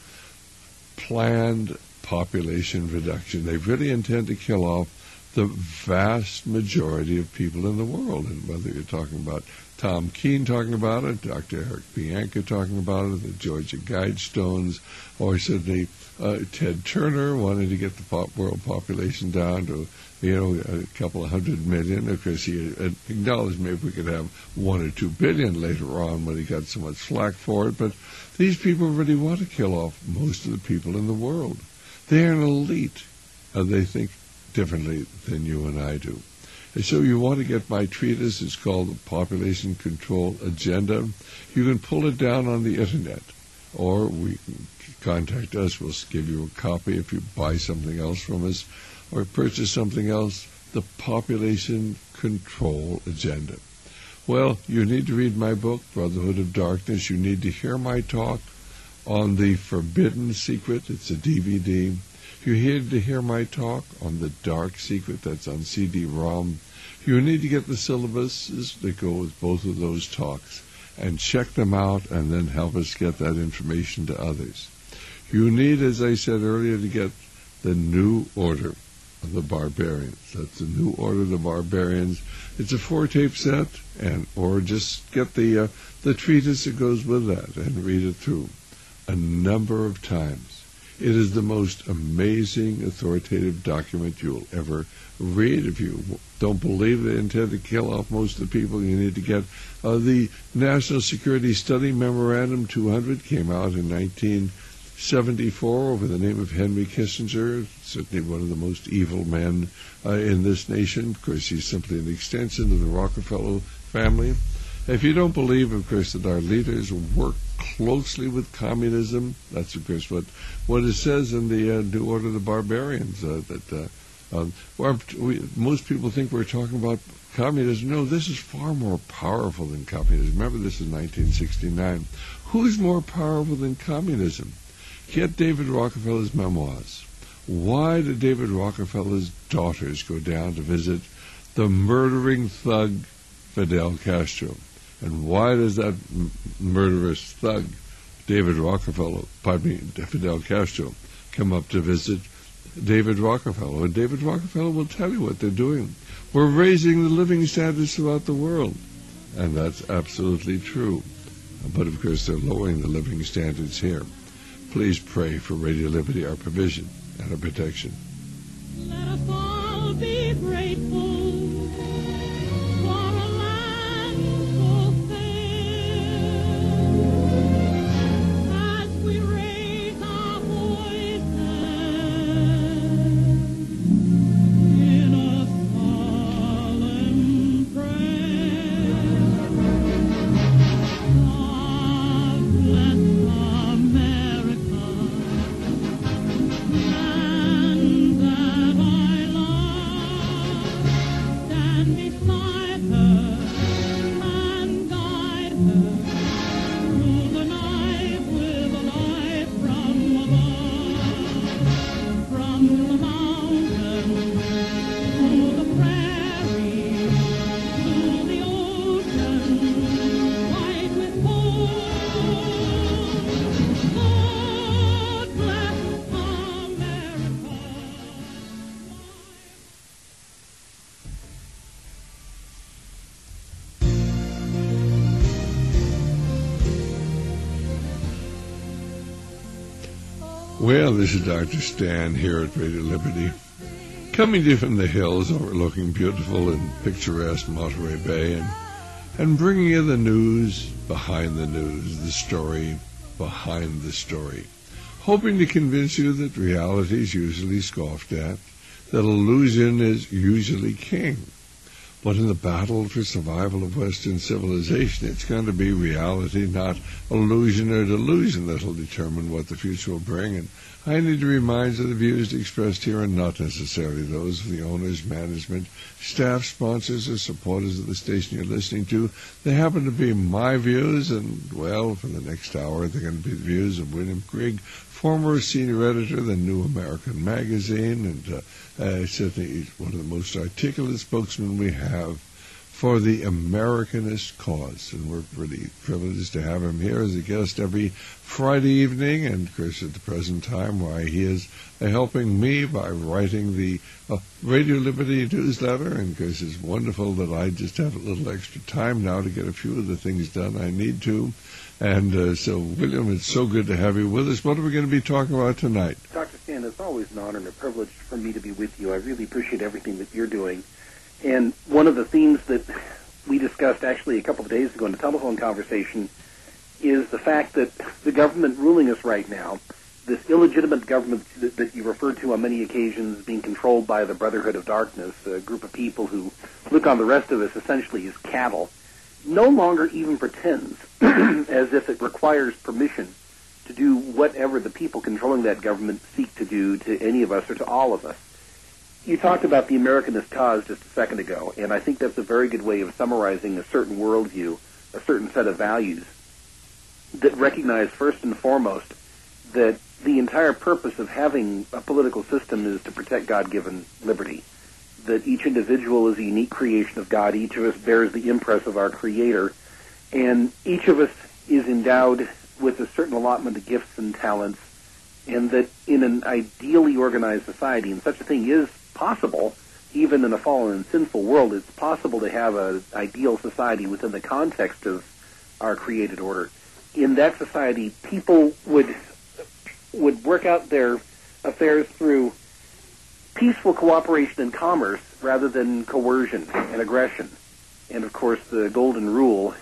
planned population reduction. They really intend to kill off the vast majority of people in the world. And whether you're talking about Tom Keene talking about it, Doctor Eric Bianca talking about it, the Georgia Guidestones, or certainly uh, Ted Turner wanting to get the pop world population down to, you know, a couple of hundred million. Of course, he acknowledged maybe we could have one or two billion later on when he got so much flack for it. But these people really want to kill off most of the people in the world. They're an elite. Uh, they think differently than you and I do. And so you want to get my treatise. It's called The Population Control Agenda. You can pull it down on the Internet, or we can contact us. We'll give you a copy if you buy something else from us or purchase something else. The Population Control Agenda. Well, you need to read my book, Brotherhood of Darkness. You need to hear my talk on The Forbidden Secret. It's a D V D. You need to hear my talk on The Dark Secret. That's on C D ROM. You need to get the syllabuses that go with both of those talks and check them out and then help us get that information to others. You need, as I said earlier, to get the New Order of the Barbarians. That's the New Order of the Barbarians. It's a four-tape set, and or just get the uh, the treatise that goes with that and read it through a number of times. It is the most amazing, authoritative document you'll ever read. If you don't believe they intend to kill off most of the people, you need to get uh, the National Security Study Memorandum two hundred, came out in nineteen seventy-four over the name of Henry Kissinger, certainly one of the most evil men uh, in this nation. Of course, he's simply an extension of the Rockefeller family. If you don't believe, of course, that our leaders work closely with communism, that's, of course, what, what it says in the uh, New Order of the Barbarians. Uh, that uh, um, we, most people think we're talking about communism. No, this is far more powerful than communism. Remember, this is nineteen sixty-nine. Who's more powerful than communism? Get David Rockefeller's memoirs. Why did David Rockefeller's daughters go down to visit the murdering thug Fidel Castro? And why does that m- murderous thug, David Rockefeller, pardon me, Fidel Castro, come up to visit David Rockefeller? And David Rockefeller will tell you what they're doing. We're raising the living standards throughout the world. And that's absolutely true. But, of course, they're lowering the living standards here. Please pray for Radio Liberty, our provision and our protection. Let us all be grateful for a land so fair. As we raise our voices in a solemn prayer. God bless America, land that I love. Stand beside her and guide her through the night with a light from above. From the mountain, through the prairie, to the ocean, white with gold. God bless America. Well, this is Doctor Stan here at Radio Liberty, coming to you from the hills overlooking beautiful and picturesque Monterey Bay, and, and bringing you the news behind the news, the story behind the story, hoping to convince you that reality is usually scoffed at, that illusion is usually king. But in the battle for survival of Western civilization, it's going to be reality, not illusion or delusion, that will determine what the future will bring. And I need to remind you that the views expressed here are not necessarily those of the owners, management, staff, sponsors, or supporters of the station you're listening to. They happen to be my views, and, well, for the next hour, they're going to be the views of William Grigg, former senior editor of the New American Magazine, and uh, uh, certainly one of the most articulate spokesmen we have for the Americanist cause. And we're really privileged to have him here as a guest every Friday evening, and of course at the present time why he is uh, helping me by writing the uh, Radio Liberty newsletter, and of course it's wonderful that I just have a little extra time now to get a few of the things done I need to. And uh, so, William, it's so good to have you with us. What are we going to be talking about tonight? Doctor Stan, it's always an honor and a privilege for me to be with you. I really appreciate everything that you're doing. And one of the themes that we discussed actually a couple of days ago in a telephone conversation is the fact that the government ruling us right now, this illegitimate government that, that you referred to on many occasions being controlled by the Brotherhood of Darkness, a group of people who look on the rest of us essentially as cattle, no longer even pretends as if it requires permission to do whatever the people controlling that government seek to do to any of us or to all of us. You talked about the Americanist cause just a second ago, and I think that's a very good way of summarizing a certain worldview, a certain set of values that recognize first and foremost that the entire purpose of having a political system is to protect God-given liberty, that each individual is a unique creation of God, each of us bears the impress of our Creator, and each of us is endowed with a certain allotment of gifts and talents, and that in an ideally organized society, and such a thing is possible, even in a fallen and sinful world, it's possible to have an ideal society within the context of our created order. In that society, people would would work out their affairs through peaceful cooperation and commerce rather than coercion and aggression. And of course, the golden rule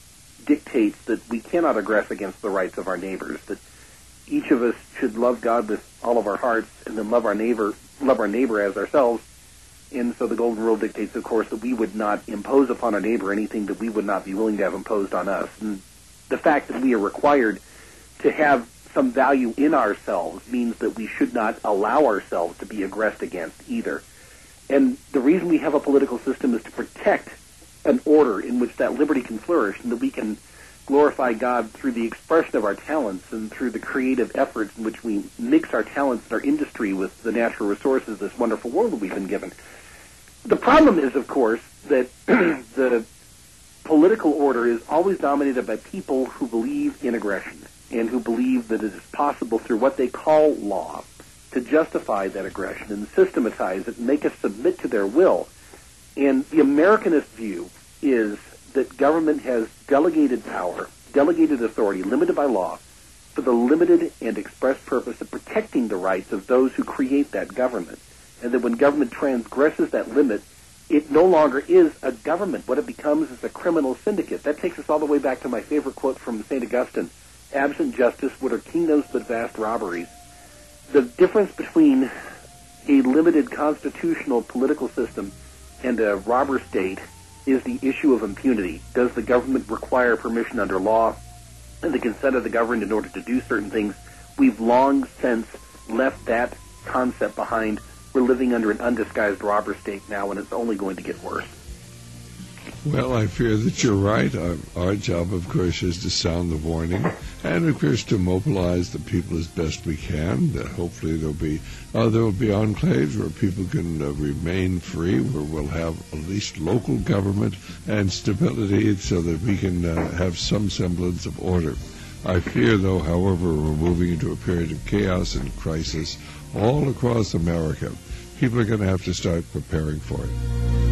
dictates that we cannot aggress against the rights of our neighbors, that each of us should love God with all of our hearts and then love our neighbor love our neighbor as ourselves. And so the golden rule dictates, of course, that we would not impose upon our neighbor anything that we would not be willing to have imposed on us. And the fact that we are required to have some value in ourselves means that we should not allow ourselves to be aggressed against either. And the reason we have a political system is to protect an order in which that liberty can flourish and that we can glorify God through the expression of our talents and through the creative efforts in which we mix our talents and our industry with the natural resources of this wonderful world that we've been given. The problem is, of course, that the political order is always dominated by people who believe in aggression and who believe that it is possible through what they call law to justify that aggression and systematize it and make us submit to their will. And the Americanist view is that government has delegated power, delegated authority, limited by law, for the limited and express purpose of protecting the rights of those who create that government. And that when government transgresses that limit, it no longer is a government. What it becomes is a criminal syndicate. That takes us all the way back to my favorite quote from Saint Augustine, "Absent justice, what are kingdoms but vast robberies?" The difference between a limited constitutional political system and a robber state is the issue of impunity. Does the government require permission under law and the consent of the governed in order to do certain things? We've long since left that concept behind. We're living under an undisguised robber state now, and it's only going to get worse. Well, I fear that you're right. Our, our job, of course, is to sound the warning and, of course, to mobilize the people as best we can. That hopefully there'll be uh, there will be enclaves where people can uh, remain free, where we'll have at least local government and stability so that we can uh, have some semblance of order. I fear, though, however, we're moving into a period of chaos and crisis all across America. People are going to have to start preparing for it.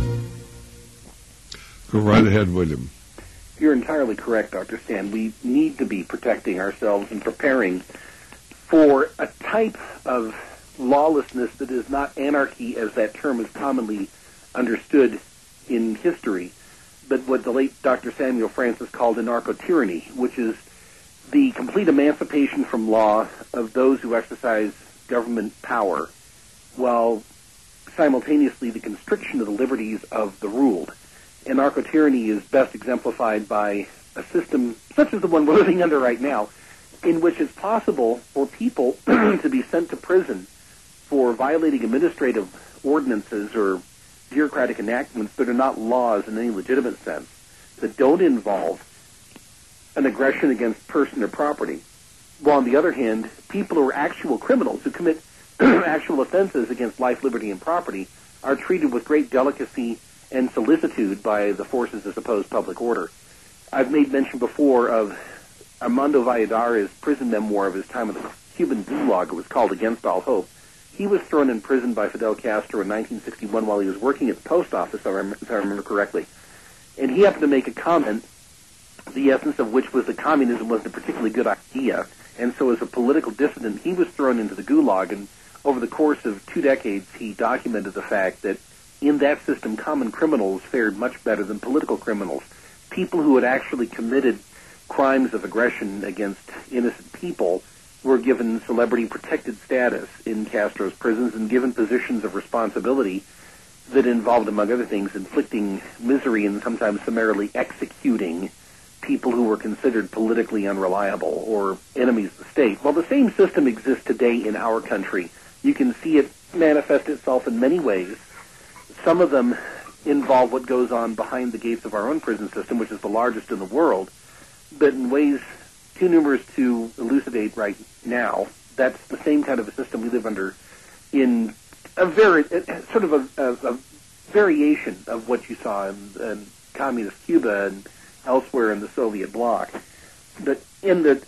Go right ahead, William. You're entirely correct, Doctor Stan. We need to be protecting ourselves and preparing for a type of lawlessness that is not anarchy as that term is commonly understood in history, but what the late Doctor Samuel Francis called anarcho-tyranny, which is the complete emancipation from law of those who exercise government power, while simultaneously the constriction of the liberties of the ruled. Anarcho-tyranny is best exemplified by a system such as the one we're living under right now, in which it's possible for people to be sent to prison for violating administrative ordinances or bureaucratic enactments that are not laws in any legitimate sense, that don't involve an aggression against person or property. While on the other hand, people who are actual criminals who commit actual offenses against life, liberty, and property are treated with great delicacy and solicitude by the forces that oppose public order. I've made mention before of Armando Valladares' prison memoir of his time in the Cuban Gulag. It was called Against All Hope. He was thrown in prison by Fidel Castro in nineteen sixty-one while he was working at the post office, if I remember, if I remember correctly. And he happened to make a comment, the essence of which was that communism wasn't a particularly good idea. And so as a political dissident, he was thrown into the Gulag, and over the course of two decades, he documented the fact that in that system, common criminals fared much better than political criminals. People who had actually committed crimes of aggression against innocent people were given celebrity-protected status in Castro's prisons and given positions of responsibility that involved, among other things, inflicting misery and sometimes summarily executing people who were considered politically unreliable or enemies of the state. Well, the same system exists today in our country. You can see it manifest itself in many ways. Some of them involve what goes on behind the gates of our own prison system, which is the largest in the world, but in ways too numerous to elucidate right now. That's the same kind of a system we live under in a very, sort of a, a, a variation of what you saw in, in communist Cuba and elsewhere in the Soviet bloc. But in the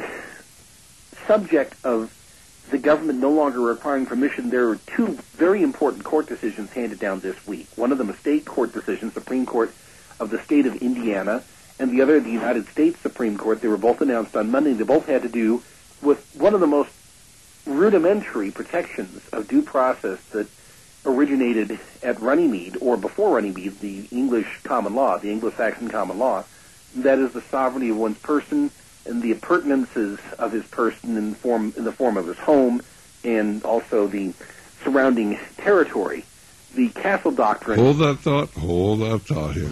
subject of the government no longer requiring permission, there are two very important court decisions handed down this week. One of them a state court decision, Supreme Court of the state of Indiana, and the other the United States Supreme Court. They were both announced on Monday. They both had to do with one of the most rudimentary protections of due process that originated at Runnymede, or before Runnymede, the English common law, the Anglo-Saxon common law. That is the sovereignty of one's person and the appurtenances of his person in, form, in the form of his home and also the surrounding territory. The Castle Doctrine... Hold that thought. Hold that thought here.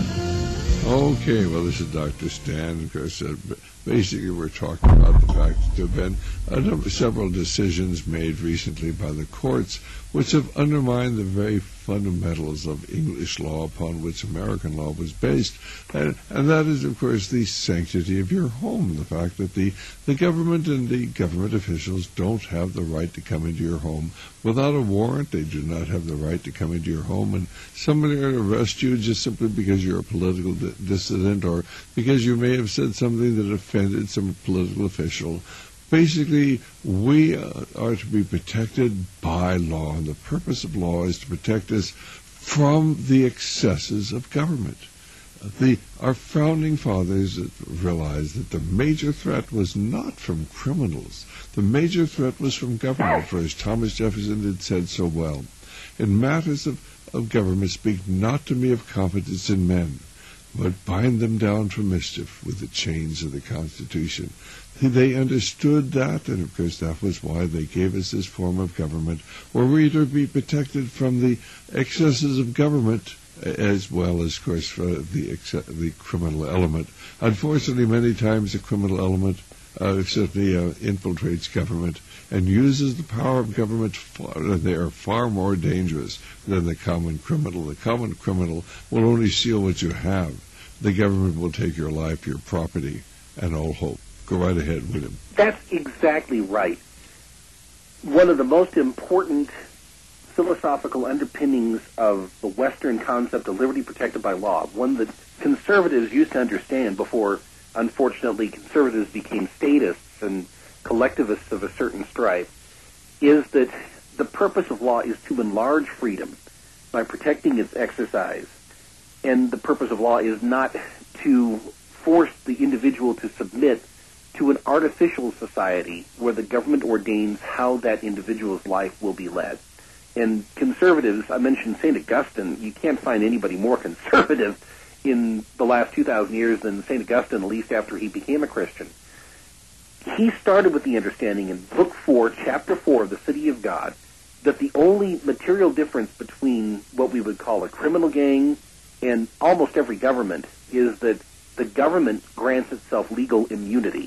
Okay, well, this is Doctor Stan. Of course, uh, basically we're talking about the fact that there have been a number, several decisions made recently by the courts which have undermined the very fundamentals of English law upon which American law was based. And, and that is, of course, the sanctity of your home, the fact that the, the government and the government officials don't have the right to come into your home without a warrant. They do not have the right to come into your home and somebody arrest you just simply because you're a political di- dissident or because you may have said something that offended some political official. Basically, we uh, are to be protected by law, and the purpose of law is to protect us from the excesses of government. Uh, the, our founding fathers realized that the major threat was not from criminals. The major threat was from government, for as Thomas Jefferson had said so well, in matters of, of government, speak not to me of competence in men, but bind them down for mischief with the chains of the Constitution. They understood that, and of course that was why they gave us this form of government, where we are to be protected from the excesses of government, as well as, of course, for the ex- the criminal element. Unfortunately, many times the criminal element uh, certainly uh, infiltrates government and uses the power of government far, and they are far more dangerous than the common criminal. The common criminal will only steal what you have. The government will take your life, your property, and all hope. Go right ahead, William. That's exactly right. One of the most important philosophical underpinnings of the Western concept of liberty protected by law, one that conservatives used to understand before, unfortunately, conservatives became statists and collectivists of a certain stripe, is that the purpose of law is to enlarge freedom by protecting its exercise. And the purpose of law is not to force the individual to submit to an artificial society where the government ordains how that individual's life will be led. And conservatives, I mentioned Saint Augustine, you can't find anybody more conservative in the last two thousand years than Saint Augustine, at least after he became a Christian. He started with the understanding in Book four, Chapter four of the City of God, that the only material difference between what we would call a criminal gang and almost every government is that the government grants itself legal immunity.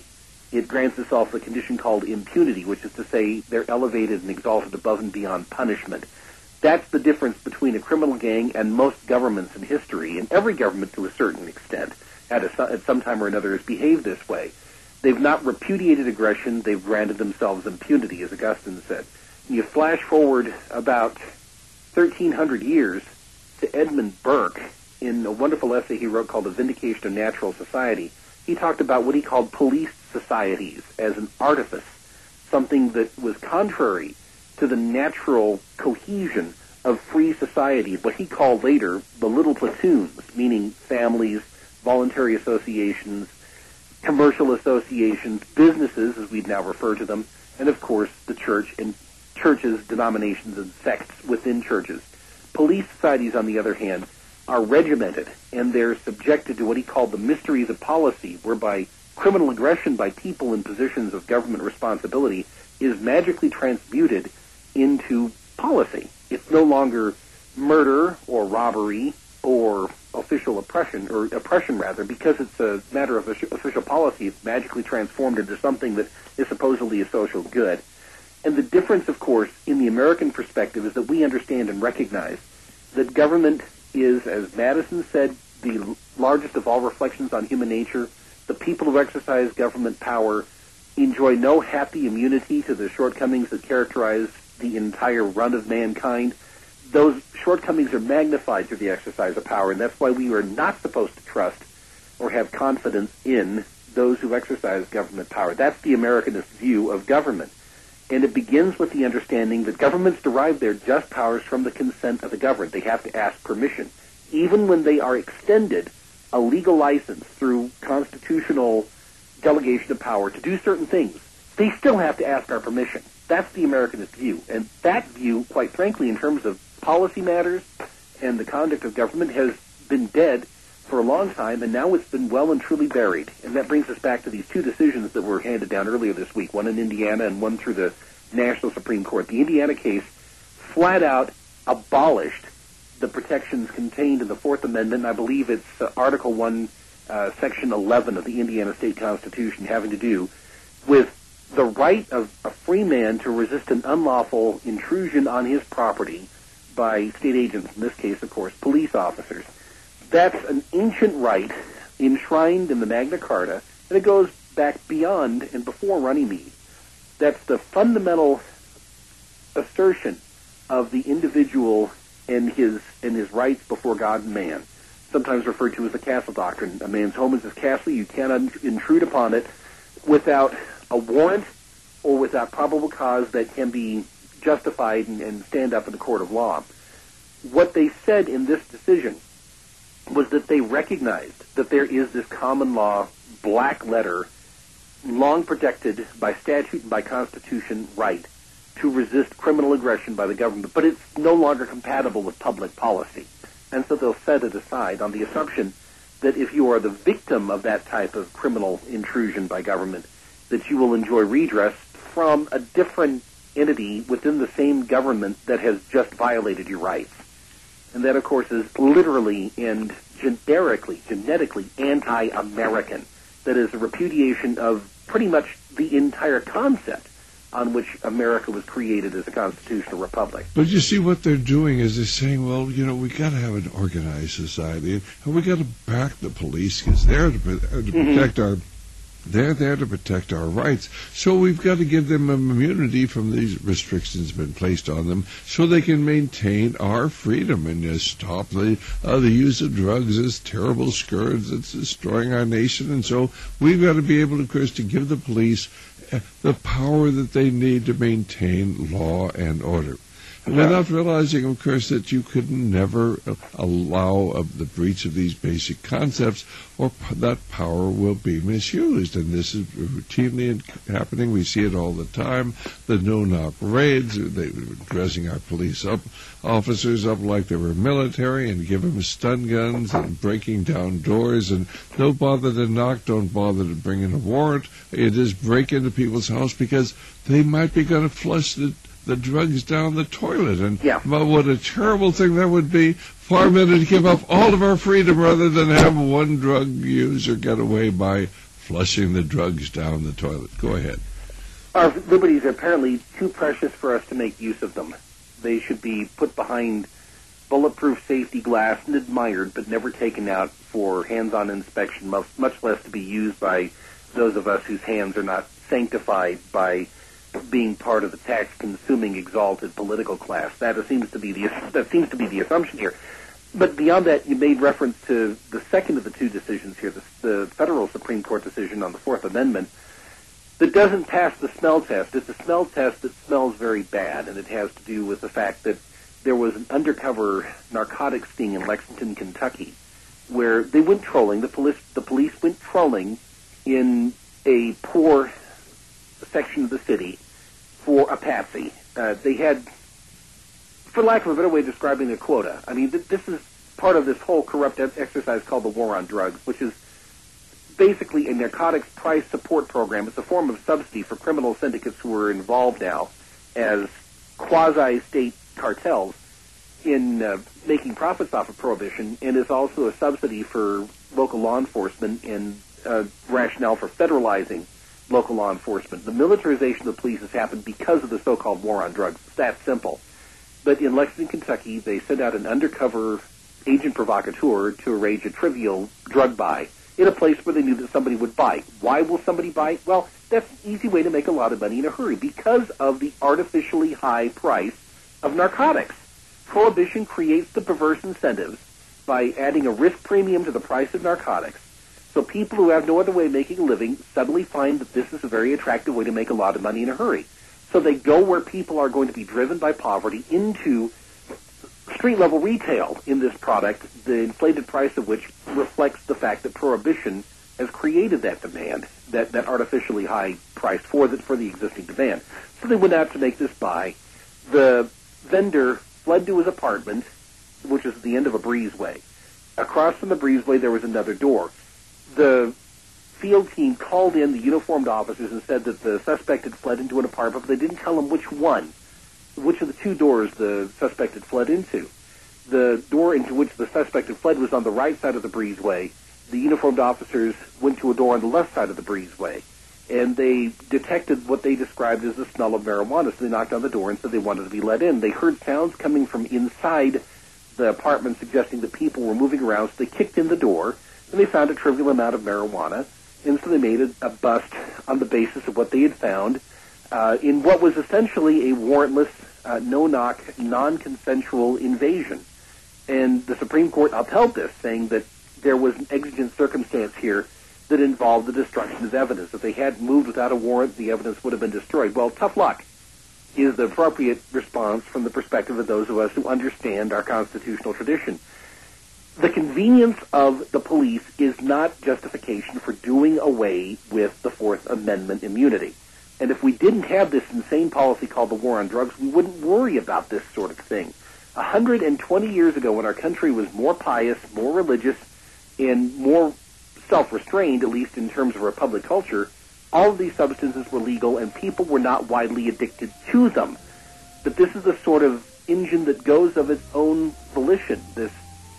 it grants itself a condition called impunity, which is to say they're elevated and exalted above and beyond punishment. That's the difference between a criminal gang and most governments in history, and every government to a certain extent at, a, at some time or another has behaved this way. They've not repudiated aggression, they've granted themselves impunity, as Augustine said. And you flash forward about thirteen hundred years to Edmund Burke in a wonderful essay he wrote called The Vindication of Natural Society. He talked about what he called police societies as an artifice, something that was contrary to the natural cohesion of free society, what he called later the little platoons, meaning families, voluntary associations, commercial associations, businesses, as we'd now refer to them, and of course the church and churches, denominations, and sects within churches. Police societies, on the other hand, are regimented, and they're subjected to what he called the mysteries of policy, whereby criminal aggression by people in positions of government responsibility is magically transmuted into policy. It's no longer murder or robbery or official oppression, or oppression rather, because it's a matter of official policy. It's magically transformed into something that is supposedly a social good. And the difference, of course, in the American perspective is that we understand and recognize that government is, as Madison said, the largest of all reflections on human nature. The people who exercise government power enjoy no happy immunity to the shortcomings that characterize the entire run of mankind. Those shortcomings are magnified through the exercise of power, and that's why we are not supposed to trust or have confidence in those who exercise government power. That's the Americanist view of government. And it begins with the understanding that governments derive their just powers from the consent of the governed. They have to ask permission. Even when they are extended a legal license through constitutional delegation of power to do certain things, they still have to ask our permission. That's the Americanist view. And that view, quite frankly, in terms of policy matters and the conduct of government, has been dead for a long time, and now it's been well and truly buried. And that brings us back to these two decisions that were handed down earlier this week, one in Indiana and one through the National Supreme Court. The Indiana case flat out abolished the protections contained in the Fourth Amendment, and I believe it's uh, Article one, uh, Section eleven of the Indiana State Constitution, having to do with the right of a free man to resist an unlawful intrusion on his property by state agents, in this case, of course, police officers. That's an ancient right enshrined in the Magna Carta, and it goes back beyond and before Runnymede. That's the fundamental assertion of the individual and his and his rights before God and man, sometimes referred to as the castle doctrine. A man's home is his castle. You cannot intrude upon it without a warrant or without probable cause that can be justified and, and stand up in the court of law. What they said in this decision was that they recognized that there is this common law, black letter, long protected by statute and by constitution right to resist criminal aggression by the government, but it's no longer compatible with public policy. And so they'll set it aside on the assumption that if you are the victim of that type of criminal intrusion by government, that you will enjoy redress from a different entity within the same government that has just violated your rights. And that, of course, is literally and generically, genetically anti-American. That is a repudiation of pretty much the entire concept on which America was created as a constitutional republic. But you see, what they're doing is they're saying, well, you know, we got to have an organized society, and we got to back the police because they're to, to Mm-hmm. protect our They're there to protect our rights. So we've got to give them immunity from these restrictions been placed on them so they can maintain our freedom and uh, stop the uh, the use of drugs, this terrible scourge that's destroying our nation. And so we've got to be able, of course, to give the police uh, the power that they need to maintain law and order. And they're not realizing, of course, that you could never allow uh, the breach of these basic concepts, or p- that power will be misused. And this is routinely happening. We see it all the time. The no-knock raids, they were dressing our police up, officers up like they were military and give them stun guns and breaking down doors. And don't bother to knock, don't bother to bring in a warrant. You just break into people's house because they might be going to flush the the drugs down the toilet. And yeah. Well, what a terrible thing that would be. Far better to give up all of our freedom rather than have one drug user get away by flushing the drugs down the toilet. Go ahead. Our liberties are apparently too precious for us to make use of them. They should be put behind bulletproof safety glass and admired, but never taken out for hands-on inspection, much, much less to be used by those of us whose hands are not sanctified by being part of the tax-consuming, exalted political class. That seems to be the that seems to be the assumption here. But beyond that, you made reference to the second of the two decisions here, the, the federal Supreme Court decision on the Fourth Amendment, that doesn't pass the smell test. It's a smell test that smells very bad, and it has to do with the fact that there was an undercover narcotics sting in Lexington, Kentucky, where they went trolling. The police, the police went trolling in a poor section of the city for a patsy. Uh, they had, for lack of a better way of describing, a quota. I mean, th- this is part of this whole corrupt exercise called the War on Drugs, which is basically a narcotics price support program. It's a form of subsidy for criminal syndicates who are involved now as quasi-state cartels in uh, making profits off of prohibition, and is also a subsidy for local law enforcement and uh, rationale for federalizing local law enforcement. The militarization of the police has happened because of the so-called war on drugs. It's that simple. But in Lexington, Kentucky, they sent out an undercover agent provocateur to arrange a trivial drug buy in a place where they knew that somebody would buy. Why will somebody buy? Well, that's an easy way to make a lot of money in a hurry, because of the artificially high price of narcotics. Prohibition creates the perverse incentives by adding a risk premium to the price of narcotics. So people who have no other way of making a living suddenly find that this is a very attractive way to make a lot of money in a hurry. So they go where people are going to be driven by poverty into street-level retail in this product, the inflated price of which reflects the fact that prohibition has created that demand, that, that artificially high price for the, for the existing demand. So they went out to make this buy. The vendor fled to his apartment, which is at the end of a breezeway. Across from the breezeway, there was another door. The field team called in the uniformed officers and said that the suspect had fled into an apartment, but they didn't tell them which one, which of the two doors the suspect had fled into. The door into which the suspect had fled was on the right side of the breezeway. The uniformed officers went to a door on the left side of the breezeway, and they detected what they described as the smell of marijuana, so they knocked on the door and said they wanted to be let in. They heard sounds coming from inside the apartment suggesting that people were moving around, so they kicked in the door, and they found a trivial amount of marijuana, and so they made a, a bust on the basis of what they had found uh, in what was essentially a warrantless, uh, no-knock, non-consensual invasion. And the Supreme Court upheld this, saying that there was an exigent circumstance here that involved the destruction of evidence. If they had moved without a warrant, the evidence would have been destroyed. Well, tough luck is the appropriate response from the perspective of those of us who understand our constitutional tradition. The convenience of the police is not justification for doing away with the Fourth Amendment immunity. And if we didn't have this insane policy called the war on drugs, we wouldn't worry about this sort of thing. one hundred twenty years ago, when our country was more pious, more religious, and more self-restrained, at least in terms of our public culture, all of these substances were legal and people were not widely addicted to them. But this is the sort of engine that goes of its own volition, this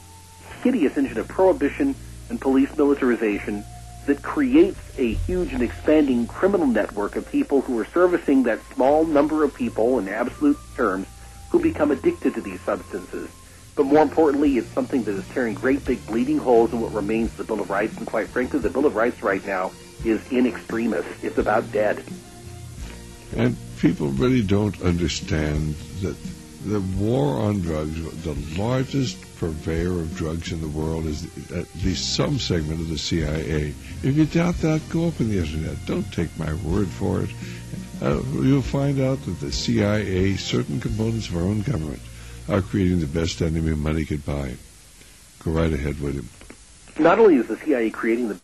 hideous engine of prohibition and police militarization that creates a huge and expanding criminal network of people who are servicing that small number of people in absolute terms who become addicted to these substances. But more importantly, it's something that is tearing great big bleeding holes in what remains of the Bill of Rights, and quite frankly, the Bill of Rights right now is in extremis. It's about dead. And people really don't understand that the war on drugs, the largest purveyor of drugs in the world is at least some segment of the C I A. If you doubt that, go up on the internet. Don't take my word for it. Uh, you'll find out that the C I A, certain components of our own government, are creating the best enemy money could buy. Go right ahead, William. Not only is the C I A creating the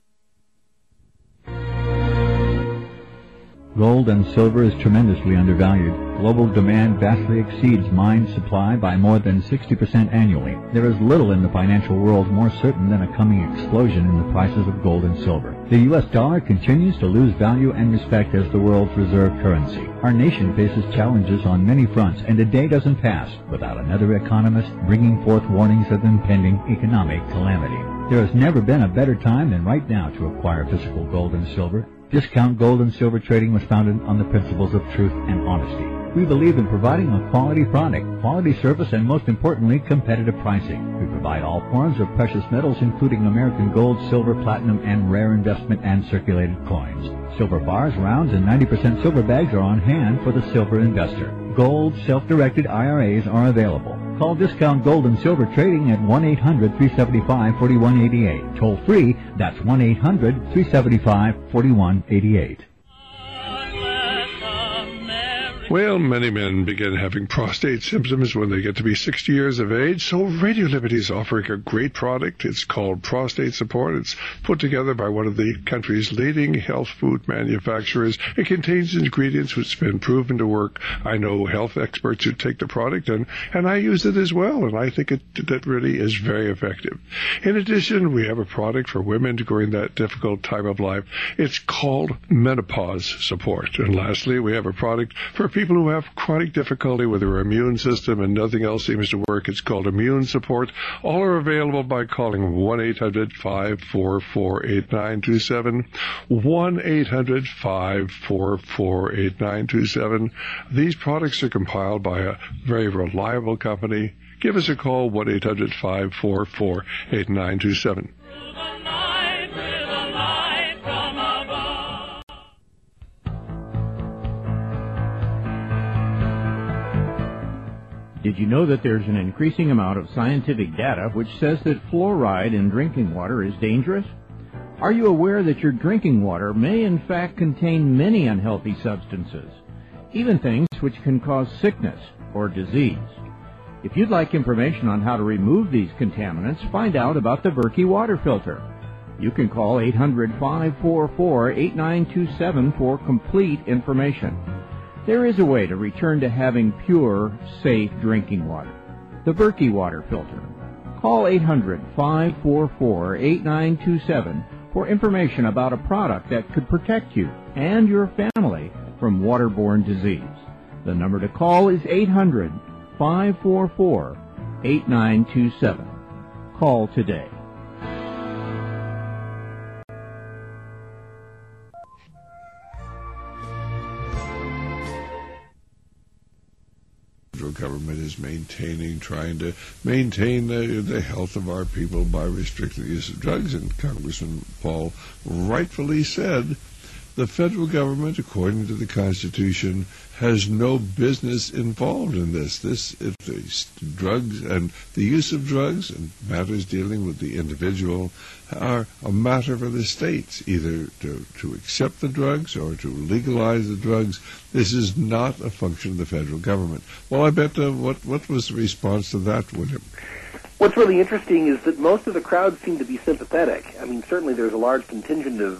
Gold and silver is tremendously undervalued. Global demand vastly exceeds mine supply by more than sixty percent annually. There is little in the financial world more certain than a coming explosion in the prices of gold and silver. The U S dollar continues to lose value and respect as the world's reserve currency. Our nation faces challenges on many fronts, and a day doesn't pass without another economist bringing forth warnings of impending economic calamity. There has never been a better time than right now to acquire physical gold and silver. Discount Gold and Silver Trading was founded on the principles of truth and honesty. We believe in providing a quality product, quality service, and most importantly, competitive pricing. We provide all forms of precious metals, including American gold, silver, platinum, and rare investment and circulated coins. Silver bars, rounds, and ninety percent silver bags are on hand for the silver investor. Gold, self-directed I R As are available. Call Discount Gold and Silver Trading at one eight hundred, three seven five, four one eight eight. Toll free, that's one eight hundred, three seven five, four one eight eight. Well, many men begin having prostate symptoms when they get to be sixty years of age, so Radio Liberty is offering a great product. It's called Prostate Support. It's put together by one of the country's leading health food manufacturers. It contains ingredients which have been proven to work. I know health experts who take the product, and, and I use it as well, and I think it that really is very effective. In addition, we have a product for women during that difficult time of life. It's called Menopause Support. And lastly, we have a product for people who have chronic difficulty with their immune system and nothing else seems to work. It's called Immune Support. All are available by calling one eight hundred, five four four, eight nine two seven, one eight hundred, five four four, eight nine two seven. These products are compiled by a very reliable company. Give us a call, one eight hundred, five four four, eight nine two seven. Did you know that there's an increasing amount of scientific data which says that fluoride in drinking water is dangerous? Are you aware that your drinking water may in fact contain many unhealthy substances, even things which can cause sickness or disease? If you'd like information on how to remove these contaminants, find out about the Berkey water filter. You can call eight hundred, five four four, eight nine two seven for complete information. There is a way to return to having pure, safe drinking water. The Berkey water filter. Call eight hundred, five four four, eight nine two seven for information about a product that could protect you and your family from waterborne disease. The number to call is eight hundred, five four four, eight nine two seven. Call today. The federal government is maintaining, trying to maintain the, the health of our people by restricting the use of drugs. And Congressman Paul rightfully said the federal government, according to the Constitution, has no business involved in this. This, if the drugs and the use of drugs and matters dealing with the individual are a matter for the states, either to, to accept the drugs or to legalize the drugs. This is not a function of the federal government. Well, I bet uh, what what was the response to that, William? What's really interesting is that most of the crowd seem to be sympathetic. I mean, certainly there's a large contingent of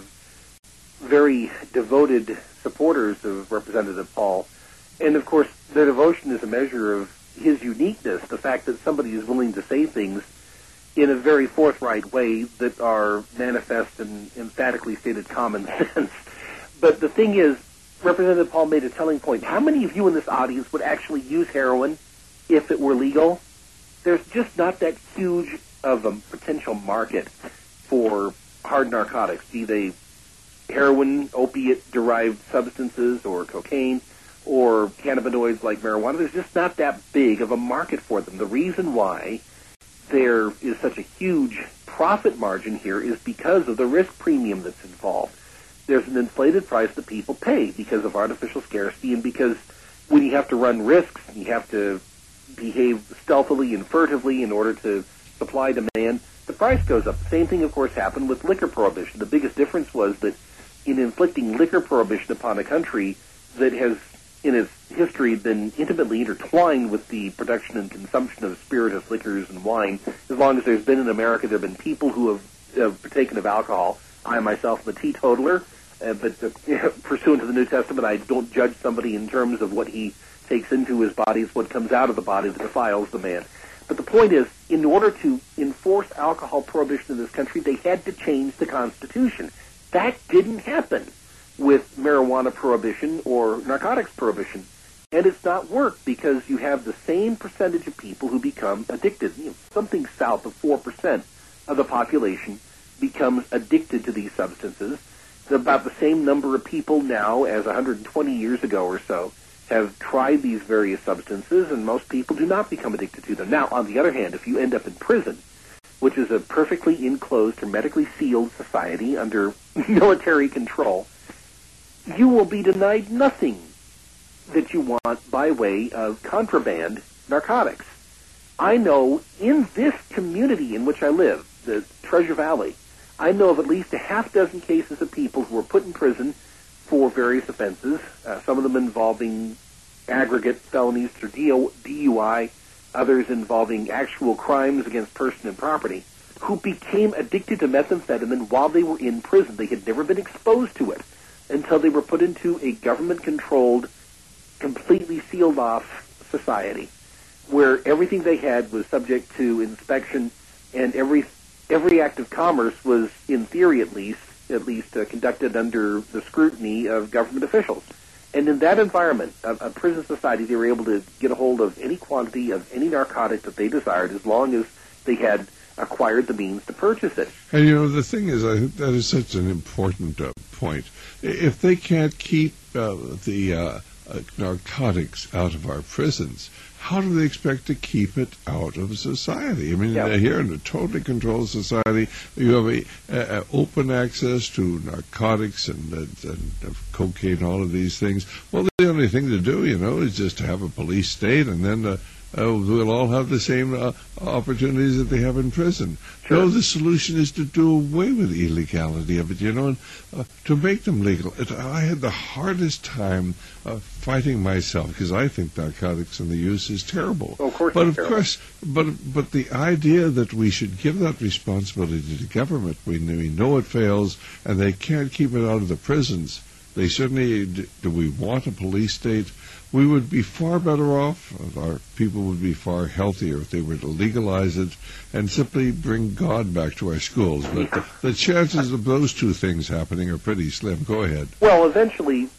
very devoted supporters of Representative Paul. And, of course, their devotion is a measure of his uniqueness, the fact that somebody is willing to say things in a very forthright way that are manifest and emphatically stated common sense. But the thing is, Representative Paul made a telling point. How many of you in this audience would actually use heroin if it were legal? There's just not that huge of a potential market for hard narcotics, be they heroin, opiate-derived substances, or cocaine, or cannabinoids like marijuana. There's just not that big of a market for them. The reason why there is such a huge profit margin here is because of the risk premium that's involved. There's an inflated price that people pay because of artificial scarcity and because when you have to run risks, you have to behave stealthily and furtively in order to supply demand, the price goes up. The same thing, of course, happened with liquor prohibition. The biggest difference was that in inflicting liquor prohibition upon a country that has, in its history, been intimately intertwined with the production and consumption of spirituous liquors and wine, as long as there's been in America, there have been people who have, have partaken of alcohol. I myself am a teetotaler, uh, but uh, pursuant to the New Testament, I don't judge somebody in terms of what he takes into his body. It's what comes out of the body that defiles the man. But the point is, in order to enforce alcohol prohibition in this country, they had to change the Constitution. That didn't happen with marijuana prohibition or narcotics prohibition. And it's not worked because you have the same percentage of people who become addicted. You know, something south of four percent of the population becomes addicted to these substances. About the same number of people now as one hundred twenty years ago or so have tried these various substances, and most people do not become addicted to them. Now, on the other hand, if you end up in prison, which is a perfectly enclosed, hermetically sealed society under military control, you will be denied nothing that you want by way of contraband narcotics. I know in this community in which I live, the Treasure Valley, I know of at least a half dozen cases of people who were put in prison for various offenses, uh, some of them involving aggregate felonies or D U I, others involving actual crimes against person and property, who became addicted to methamphetamine while they were in prison. They had never been exposed to it until they were put into a government-controlled, completely sealed-off society where everything they had was subject to inspection, and every every act of commerce was, in theory at least, at least uh, conducted under the scrutiny of government officials. And in that environment, a, a prison society, they were able to get a hold of any quantity of any narcotic that they desired as long as they had acquired the means to purchase it. And, you know, the thing is, I think that is such an important uh, point. If they can't keep uh, the uh, uh, narcotics out of our prisons, how do they expect to keep it out of society? I mean, Yeah. here in a totally controlled society, you have a, a, a open access to narcotics and, and, and uh, cocaine, all of these things. Well, the only thing to do, you know, is just to have a police state, and then uh, uh, we'll all have the same uh, opportunities that they have in prison. Sure. No, the solution is to do away with the illegality of it, you know, and uh, to make them legal. It, I had the hardest time uh, fighting myself because I think narcotics and the use is terrible. Oh, of course but it's of terrible. course, but but the idea that we should give that responsibility to the government, we, we know it fails, and they can't keep it out of the prisons. They certainly do. We want a police state. We would be far better off. Our people would be far healthier if they were to legalize it and simply bring God back to our schools. But the, the chances of those two things happening are pretty slim. Go ahead. Well, eventually,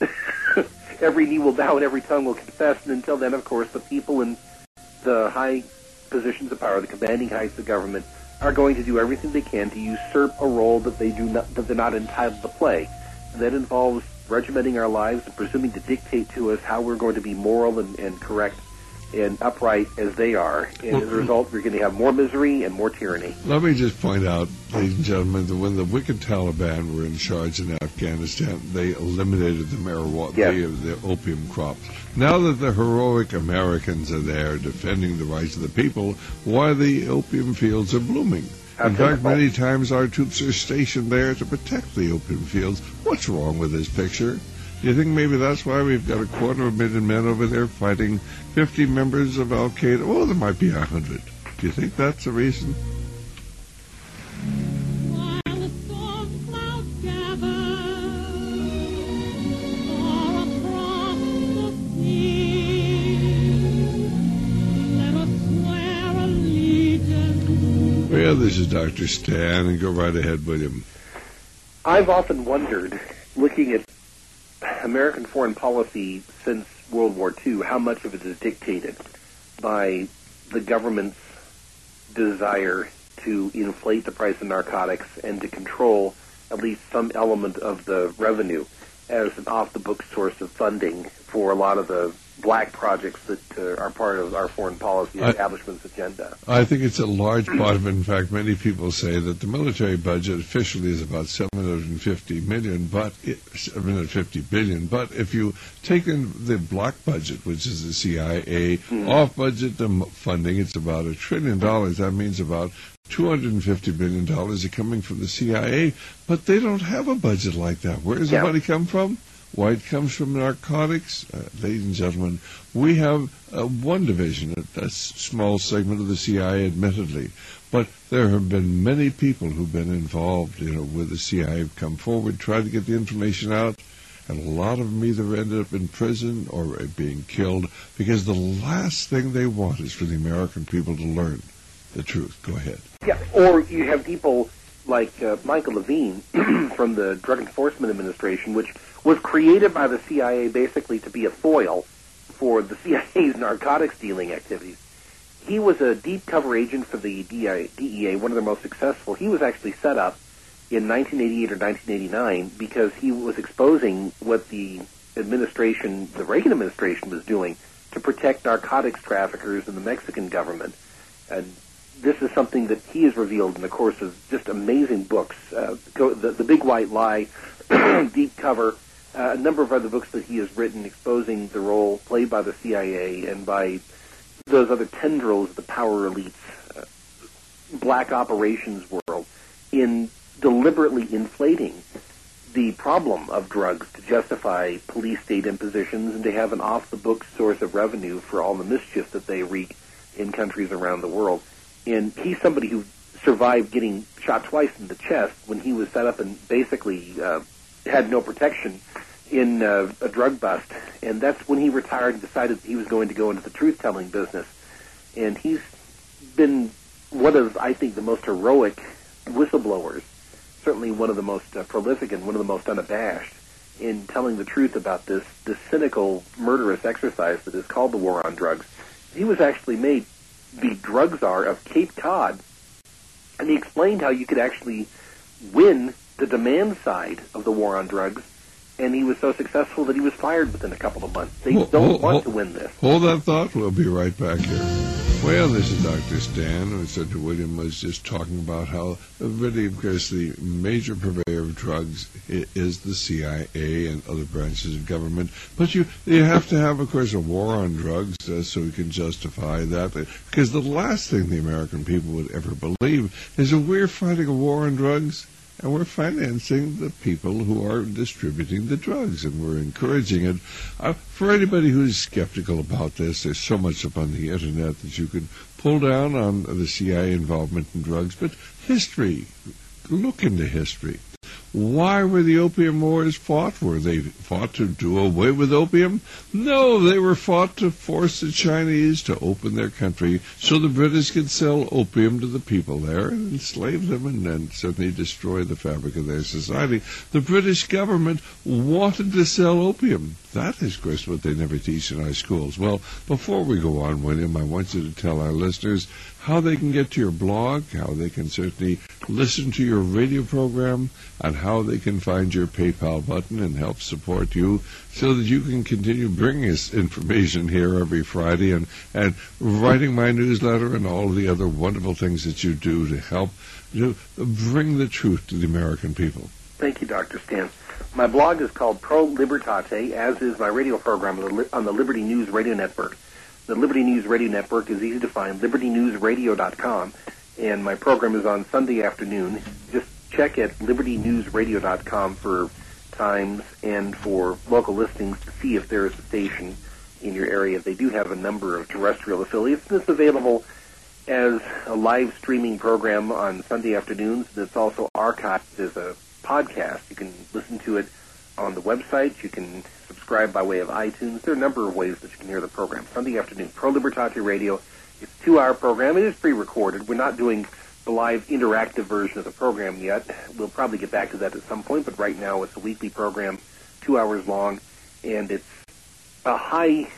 every knee will bow and every tongue will confess, and until then, of course, the people in the high positions of power, the commanding heights of government, are going to do everything they can to usurp a role that they do not, that they're not entitled to play. And that involves regimenting our lives and presuming to dictate to us how we're going to be moral and, and correct and upright as they are. And as a result, we're going to have more misery and more tyranny. Let me just point out, ladies and gentlemen, that when the wicked Taliban were in charge in Afghanistan, they eliminated the marijuana, Yes. the, the opium crop. Now that the heroic Americans are there defending the rights of the people, why the opium fields are blooming. In fact, many times our troops are stationed there to protect the opium fields. What's wrong with this picture? Do you think maybe that's why we've got a quarter of a million men over there fighting fifty members of Al-Qaeda? Oh, there might be a hundred. Do you think that's the reason? While the storm clouds gather far across the sea, let us swear allegiance. Well, this is Doctor Stan, and go right ahead, William. I've often wondered, looking at American foreign policy since World War Two, how much of it is dictated by the government's desire to inflate the price of narcotics and to control at least some element of the revenue as an off-the-book source of funding for a lot of the black projects that uh, are part of our foreign policy I- establishment's agenda. I think it's a large part of it. In fact, many people say that the military budget officially is about seven hundred fifty million, but it, seven hundred fifty billion. But if you take in the black budget, which is the C I A, Mm-hmm. off-budget um, funding, it's about a trillion dollars. That means about two hundred fifty billion dollars are coming from the C I A, but they don't have a budget like that. Where does Yeah. the money come from? Why it comes from narcotics, uh, ladies and gentlemen, we have uh, one division, a, a s- small segment of the C I A, admittedly, but there have been many people who've been involved, you know, with the C I A, have come forward, tried to get the information out, and a lot of them either ended up in prison or uh, being killed because the last thing they want is for the American people to learn the truth. Go ahead. Yeah, or you have people like uh, Michael Levine from the Drug Enforcement Administration, which was created by the C I A basically to be a foil for the C I A's narcotics dealing activities. he was a deep cover agent for the D E A, one of their most successful. He was actually set up in nineteen eighty-eight or nineteen eighty-nine because he was exposing what the administration, the Reagan administration, was doing to protect narcotics traffickers in the Mexican government. And this is something that he has revealed in the course of just amazing books. Uh, the, the Big White Lie, Deep Cover, uh, a number of other books that he has written exposing the role played by the C I A and by those other tendrils of the power elites, uh, black operations world, in deliberately inflating the problem of drugs to justify police state impositions and to have an off-the-books source of revenue for all the mischief that they wreak in countries around the world. And he's somebody who survived getting shot twice in the chest when he was set up and basically uh, had no protection in uh, a drug bust. And that's when he retired and decided that he was going to go into the truth-telling business. And he's been one of, I think, the most heroic whistleblowers, certainly one of the most uh, prolific and one of the most unabashed in telling the truth about this, this cynical, murderous exercise that is called the war on drugs. He was actually made the drug czar of Cape Cod, and he explained how you could actually win the demand side of the war on drugs, and he was so successful that he was fired within a couple of months. They Hold- don't hold- want hold- to win this. Hold that thought. We'll be right back here. Well, this is Doctor Stan, and Doctor William was just talking about how, really, of course, the major purveyor of drugs i- is the C I A and other branches of government. But you you have to have, of course, a war on drugs uh, so you can justify that. Because the last thing the American people would ever believe is that we're fighting a war on drugs, and we're financing the people who are distributing the drugs, and we're encouraging it. Uh, for anybody who's skeptical about this, there's so much up on the Internet that you can pull down on the C I A involvement in drugs. But history, look into history. Why were the opium wars fought? Were they fought to do away with opium? No, they were fought to force the Chinese to open their country so the British could sell opium to the people there and enslave them and then certainly destroy the fabric of their society. The British government wanted to sell opium. That is, of course, what they never teach in our schools. Well, before we go on, William, I want you to tell our listeners how they can get to your blog, how they can certainly listen to your radio program, and how they can find your PayPal button and help support you so that you can continue bringing us information here every Friday and, and writing my newsletter and all of the other wonderful things that you do to help to bring the truth to the American people. Thank you, Doctor Stan. My blog is called Pro Libertate, as is my radio program on the, on the Liberty News Radio Network. The Liberty News Radio Network is easy to find, liberty news radio dot com, and my program is on Sunday afternoon. Just check at liberty news radio dot com for times and for local listings to see if there is a station in your area. They do have a number of terrestrial affiliates, and it's available as a live streaming program on Sunday afternoons. It's also archived as a podcast. You can listen to it on the website. You can subscribe by way of iTunes. There are a number of ways that you can hear the program. Sunday afternoon, Pro Libertate Radio. It's a two-hour program. It is pre-recorded. We're not doing the live interactive version of the program yet. We'll probably get back to that at some point, but right now it's a weekly program, two hours long, and it's a high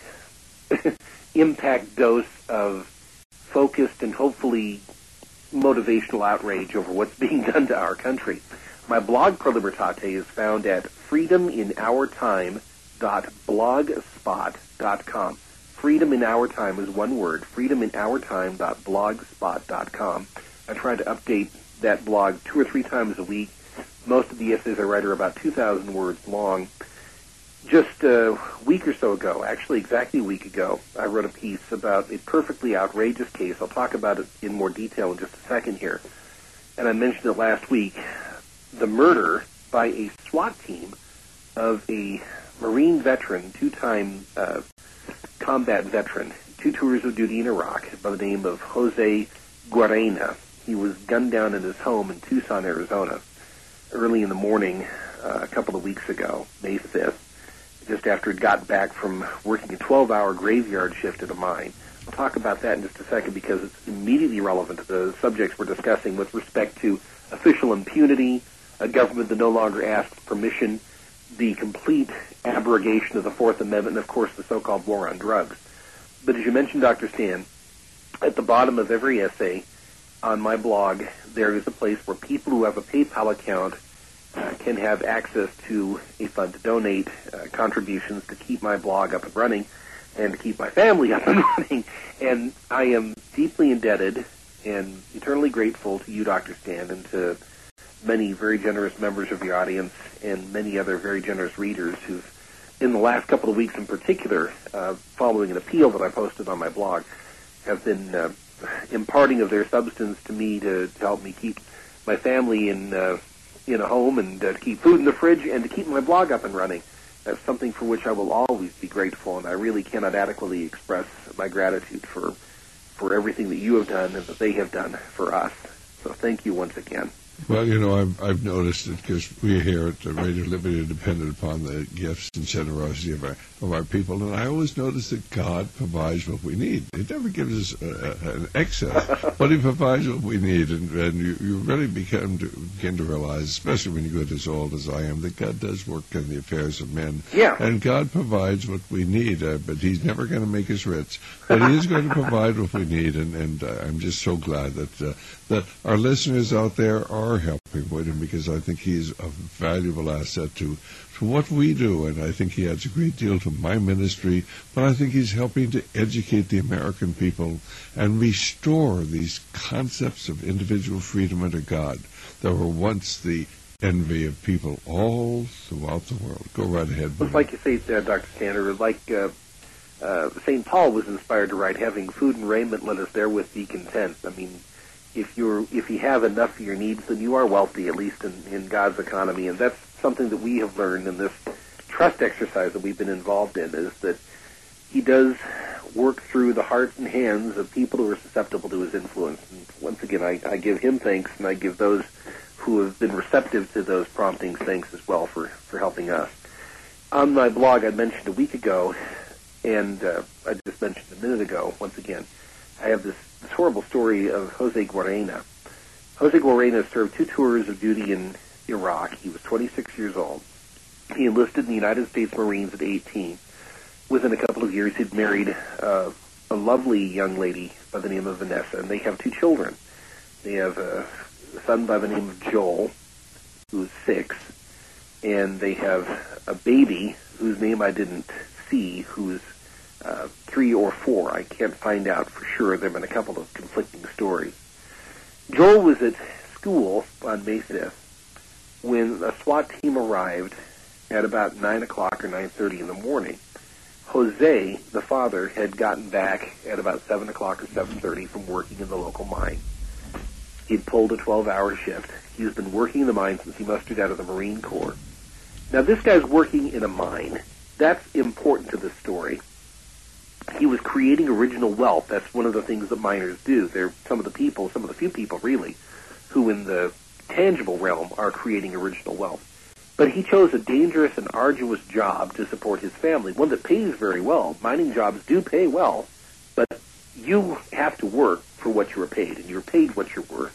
impact dose of focused and hopefully motivational outrage over what's being done to our country. My blog, Pro Libertate, is found at freedom in our time dot blogspot dot com. Freedom in Our Time is one word, freedom in our time dot blogspot dot com. I try to update that blog two or three times a week. Most of the essays I write are about two thousand words long. Just a week or so ago, actually exactly a week ago, I wrote a piece about a perfectly outrageous case. I'll talk about it in more detail in just a second here. And I mentioned it last week. The murder by a SWAT team of a Marine veteran, two-time uh, combat veteran, two tours of duty in Iraq, by the name of Jose Guarena. He was gunned down in his home in Tucson, Arizona, early in the morning uh, a couple of weeks ago, May fifth, just after he'd gotten back from working a twelve-hour graveyard shift at a mine. I'll talk about that in just a second because it's immediately relevant to the subjects we're discussing with respect to official impunity, a government that no longer asks permission, the complete abrogation of the Fourth Amendment, and, of course, the so-called war on drugs. But as you mentioned, Doctor Stan, at the bottom of every essay on my blog, there is a place where people who have a PayPal account uh, can have access to a fund to donate uh, contributions to keep my blog up and running and to keep my family up and running. And I am deeply indebted and eternally grateful to you, Doctor Stan, and to many very generous members of your audience and many other very generous readers who've, in the last couple of weeks in particular, uh, following an appeal that I posted on my blog, have been uh, imparting of their substance to me to, to help me keep my family in uh, in a home and uh, to keep food in the fridge and to keep my blog up and running. That's something for which I will always be grateful, and I really cannot adequately express my gratitude for for everything that you have done and that they have done for us. So thank you once again. Well, you know, I've, I've noticed it because we here at Radio Liberty are dependent upon the gifts and generosity of our, of our people, and I always notice that God provides what we need. He never gives us uh, an excess, but He provides what we need, and, and you, you really become to, begin to realize, especially when you get as old as I am, that God does work in the affairs of men. Yeah. And God provides what we need, uh, but He's never going to make us rich, but He is going to provide what we need, and, and uh, I'm just so glad that uh, that our listeners out there are helping with him, because I think he's a valuable asset to, to what we do, and I think he adds a great deal to my ministry, but I think he's helping to educate the American people and restore these concepts of individual freedom under God that were once the envy of people all throughout the world. Go right ahead. Well, like you say, uh, Doctor Stander, like uh, uh, Saint Paul was inspired to write, having food and raiment, let us therewith be content. I mean, if you're if you have enough for your needs, then you are wealthy, at least in, in God's economy. And that's something that we have learned in this trust exercise that we've been involved in, is that He does work through the hearts and hands of people who are susceptible to His influence. And once again, I, I give Him thanks, and I give those who have been receptive to those promptings thanks as well for, for helping us. On my blog, I mentioned a week ago, and uh, I just mentioned a minute ago, once again, I have this, this horrible story of Jose Guarena. Jose Guarena served two tours of duty in Iraq. He was twenty-six years old. He enlisted in the United States Marines at eighteen. Within a couple of years, he'd married uh, a lovely young lady by the name of Vanessa, and they have two children. They have a son by the name of Joel, who's six, and they have a baby whose name I didn't see, who's Uh, three or four. I can't find out for sure. There have been a couple of conflicting stories. Joel was at school on May fifth when a SWAT team arrived at about nine o'clock or nine thirty in the morning. Jose, the father, had gotten back at about seven o'clock or seven thirty from working in the local mine. He'd pulled a twelve-hour shift. He's been working in the mine since he mustered out of the Marine Corps. Now, this guy's working in a mine. That's important to this story. He was creating original wealth. That's one of the things that miners do. They're some of the people, some of the few people really, who in the tangible realm are creating original wealth. But he chose a dangerous and arduous job to support his family, one that pays very well. Mining jobs do pay well, but you have to work for what you're paid, and you're paid what you're worth.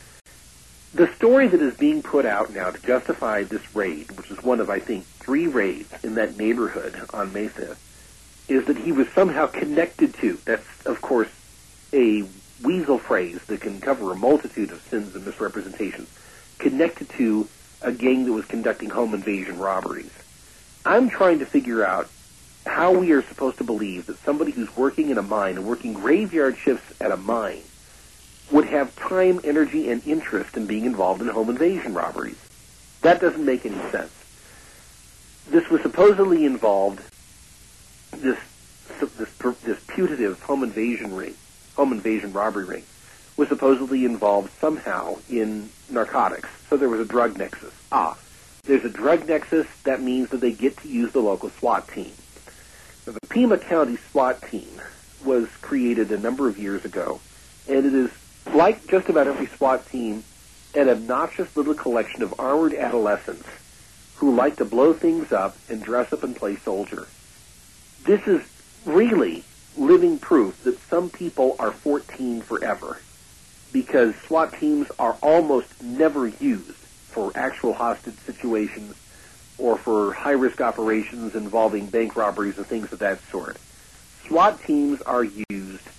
The story that is being put out now to justify this raid, which is one of, I think, three raids in that neighborhood on May fifth, is that he was somehow connected to, that's, of course, a weasel phrase that can cover a multitude of sins and misrepresentations, connected to a gang that was conducting home invasion robberies. I'm trying to figure out how we are supposed to believe that somebody who's working in a mine and working graveyard shifts at a mine would have time, energy, and interest in being involved in home invasion robberies. That doesn't make any sense. This was supposedly involved This, this this putative home invasion ring, home invasion robbery ring, was supposedly involved somehow in narcotics. So there was a drug nexus. Ah, there's a drug nexus. That means that they get to use the local SWAT team. Now, the Pima County SWAT team was created a number of years ago, and it is, like just about every SWAT team, an obnoxious little collection of armored adolescents who like to blow things up and dress up and play soldier. This is really living proof that some people are fourteen forever, because SWAT teams are almost never used for actual hostage situations or for high-risk operations involving bank robberies and things of that sort. SWAT teams are used to